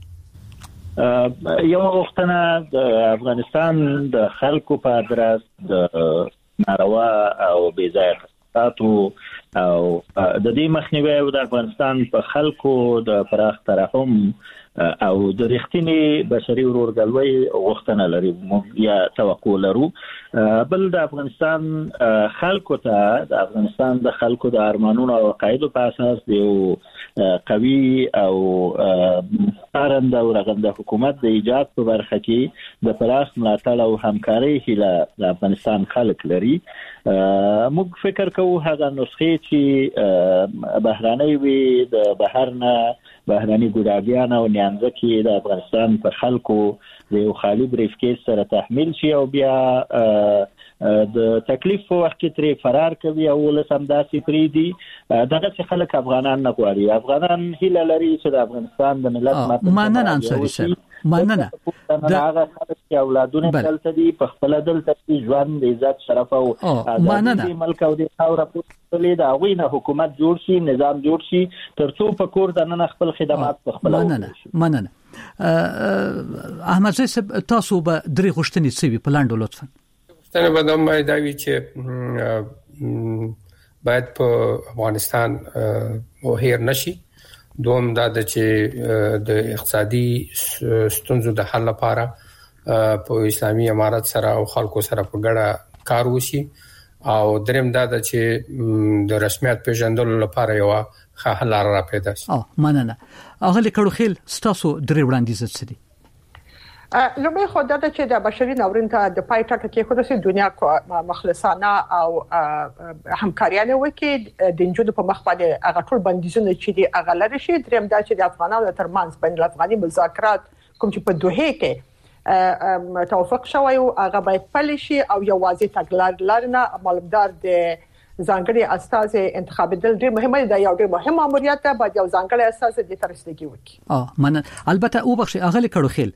یو غوښتنه د افغانستان د خلکو په ادرس د ناروا او بې ځایه خطاتو او د دې مخنیوي د افغانستان په خلکو د پراخ ترحم او د رښتینی بشري ورورګلوي غوښتنه لري یا توقع لرو. بل د افغانستان خلکو ته د افغانستان د خلکو د ارمانونو او عقایدو په اساس د قوي او ارنده او رغنده حکومت د ایجاد په برخه کې د پراخ ملاتړ او همکاري هله د افغانستان خلک لري. موږ فکر کوو هغه نسخې چې بهراني وي د بهرنه بهراني ګډاګیان او نیانځکي د افغانستان په خلکو د یو خالي بریفکیس سره تحمیل شي او بیا د تکلیف په وخت کې ترې فرار کوي او لسم داسې پریدي. دغه څه خلک افغانان نه غواړي. افغانان هیله لري چې د افغانستان د ملت مننه انصاری صاحب مننه هغه خلک چې اولادونه دلته دي په خپل دلته ژوند د عزت شرف او آزادي ملک او د خاور په لید هغه نه حکومت جوړ شي نظام جوړ شي ترڅو په کور د نن خپل خدمات په خپل مننه احمد صاحب تاسو به درې غوښتنې سوي په لاندو لطفا ستنه بدم دا وی چې باید په افغانستان وهیر نشي. دوم دا چې د اقتصادي ستونزو د حل لپاره په اسلامي امارت سره او خلکو سره په ګډه کار وشي او دریم دا چې د رسمیت پیژندلو لپاره یو حل را پیدا شي. مننه. اغلی کړوخیل ستاسو درې وړاندیز څه دي؟ لومړی خو دا چې د بشري ناورین ته د پای ټاکه کې خو د دنیا مخلصانه او همکاریانه وکړي د انجونو په مخ باندې هغه ټول بندیزونه چې دی هغه لري شي. دریم دا چې د افغانانو ترمنځ بین الافغاني مذاکرات کوم چې په دوحه کې توافق شوی او هغه باید پلي شي او یو واضح تګلارې نه مالدار د ځانګړي استاد انتخابیدل ډېر مهمه دی. یو ډېر مهم ماموریت دی باید یو ځانګړي استاد د ترستګي وکړي. مننه. البته او بخښي اغلی کړوخیل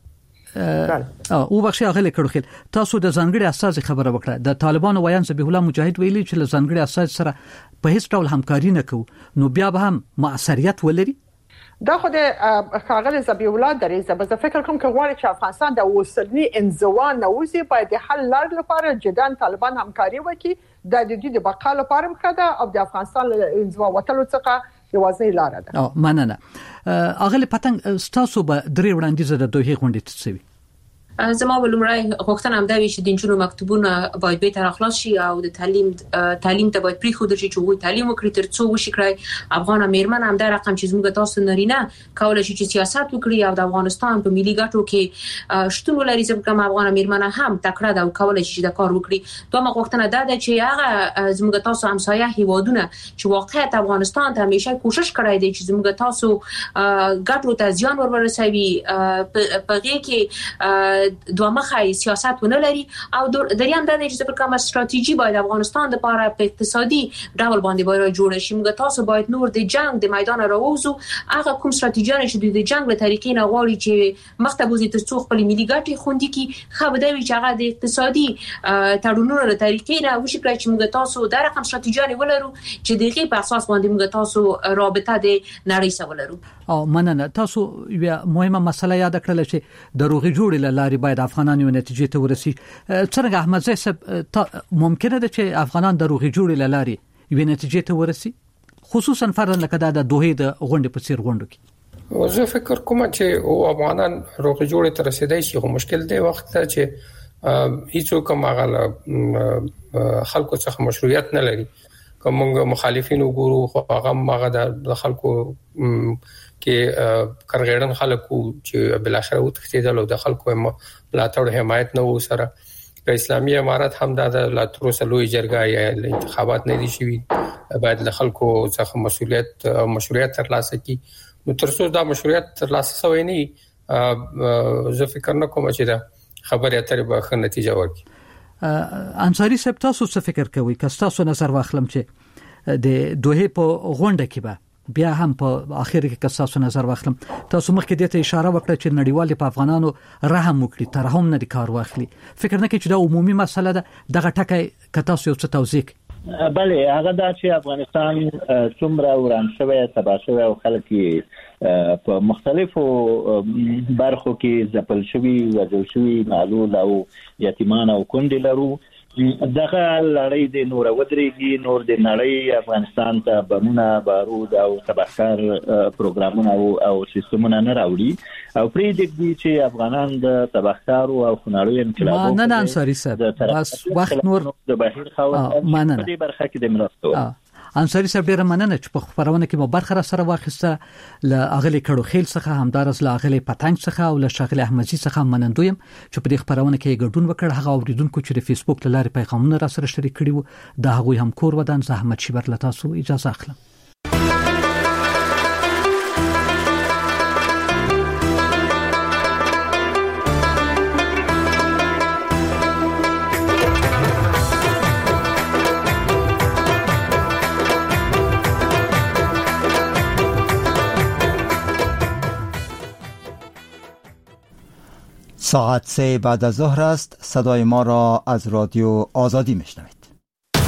او بخښي اغلی کړوخیل تاسو د ځانګړي اساس خبره وکړه. د طالبانو ویان ذبیح الله مجاهد ویلي چې له ځانګړي اساس سره په هیڅ ډول همکاري نه کوو نو بیا به هم موثریت ولري. دا خو د خاغلی ذبیح الله درې زه فکر کوم چې غواړي چې افغانستان د وسلني انزوا نوځي باید د حل لار لپاره جدان طالبان همکاري وکړي. د دې د بقا لپاره مخده او د افغانستان له انزوا وټلو څخه یوازې لار ده. مننه. اغلی پتنګ ستاسو به درې وړاندیز د دوه غونډې تسوي. زما ولومړی غوښتنه هم دا وی چې د انجونو مکتوبونه باید به تر اخلاص شي او د تعلیم ته باید پریخو درشي چې وګړي تعلیم وکړي ترڅو وشي کړی افغان میرمن هم دا رقم چې زموږ تاسو نارینه کولای شي چې سیاست وکړي او د افغانستان په ملي ګټو کې شتون ولري چې افغان میرمن هم تکړه ده او کولای شي د کار وکړي. دومره غوښتنه ده چې هغه زموږ تاسو همسایه هیوادونه چې واقعیت افغانستان ته همیشه کوشش کړی دی چې زموږ تاسو ګټو ته زیان ورسوي په غي کې دوه مخه سیاست ونه لري او دریم د دې چې کومه ستراتیژي باید افغانستان د لپاره په اقتصادي ډول باندې باید جوړ شي. موږ تاسو باید نور د جنگ د میدان راوځو هغه کوم ستراتیژي چې د جنگ له طریقې نه غواړي چې مخته بوزي ترڅو خپل ملي ګټې خوندي کی خو به دوی چې هغه د اقتصادي تړونونو له طریقې نه وشي کړی چې موږ تاسو د رقم ستراتیژي ولرو چې دغه په اساس باندې موږ تاسو رابطه د نړۍ سره ولرو. مننه. تاسو یو مهمه مسله یاد کړل چې د روغي جوړې لاري باید افغانان یو نتیجې ته ورسي. څنګه احمد صاحب ممکنه ده چې افغانان د روغي جوړې لاري یو نتیجې ته ورسي خصوصا فرض لکه د دوه د غونډې په څیر غونډو کې؟ زه فکر کوم چې او افغانان روغي جوړې ته رسیدای شي خو مشکل دی وخت چې هیڅوک هغه خلکو څخه مشروعیت نه لري. کوم مخالفین وګورو خو هغه د خلکو کې کرغېړن خلکو چې بل اخر وتښتیدل او د خلکو ملاتړ حمایت نه و سره په اسلامي امارت هم د لاترو سلوي جرګه یا انتخابات نه دي شوي باید د خلکو څخه مسؤلیت او مشروعیت ترلاسه کی. نو ترڅو دا مشروعیت ترلاسه شوی نه زه فکر نه کوم چې دا خبره اترې به ښه نتیجه ورکړي. انصاری صاحب تاسو څه فکر کوئ که تاسو نظر واخلم چې د دوه په غونډه کې به بیا هم په اخر کې که تاسو نظر واخلم تاسو مخکې د ته اشاره وکړه چې نړیوال په افغانانو رحم وکړي ترحم نه کار واخلي. فکر نه کوي چې دا عمومي مسله ده دغه ټکی که تاسو یو څه توضیح؟ بله هغه دا چې افغانستان څومره وران شوی تباه شوی او خلک په مختلفو برخو کې ځپل شوي وژل شوي معلول او یتیمان او کونډې لرو. دغه لړۍ د نور ودرېږي نور د نړۍ افغانستان ته بمونه بارود او تبهکار پروګرامونه او سیستمونه نه راوړي او پرېږدي چې افغانان د تبهکارو او خونړیو انقلابونو نه انصاری صاحب بس وخت نور د بهیر خاوند په دې برخه کې د مرستو انصاری صاحب ډیره مننه چې په خبرونه کې مو برخه را سره واخیسته. ل اغلی کړو خیل څخه همدارس ل اغلی پتنګ څخه او ل شاغلی احمدزي څخه منندویم چې په دې خبرونه کې ګډون وکړ. هغه اوریدونکو چې د فیسبوک لارې پیغامونه را سره شریک کړي وو د هغوی هم کور ودان زحمت شي بر لتاسو اجازه اخلم. ساعت 3 بعد از ظهر است. صدای ما را از رادیو آزادی میشنوید.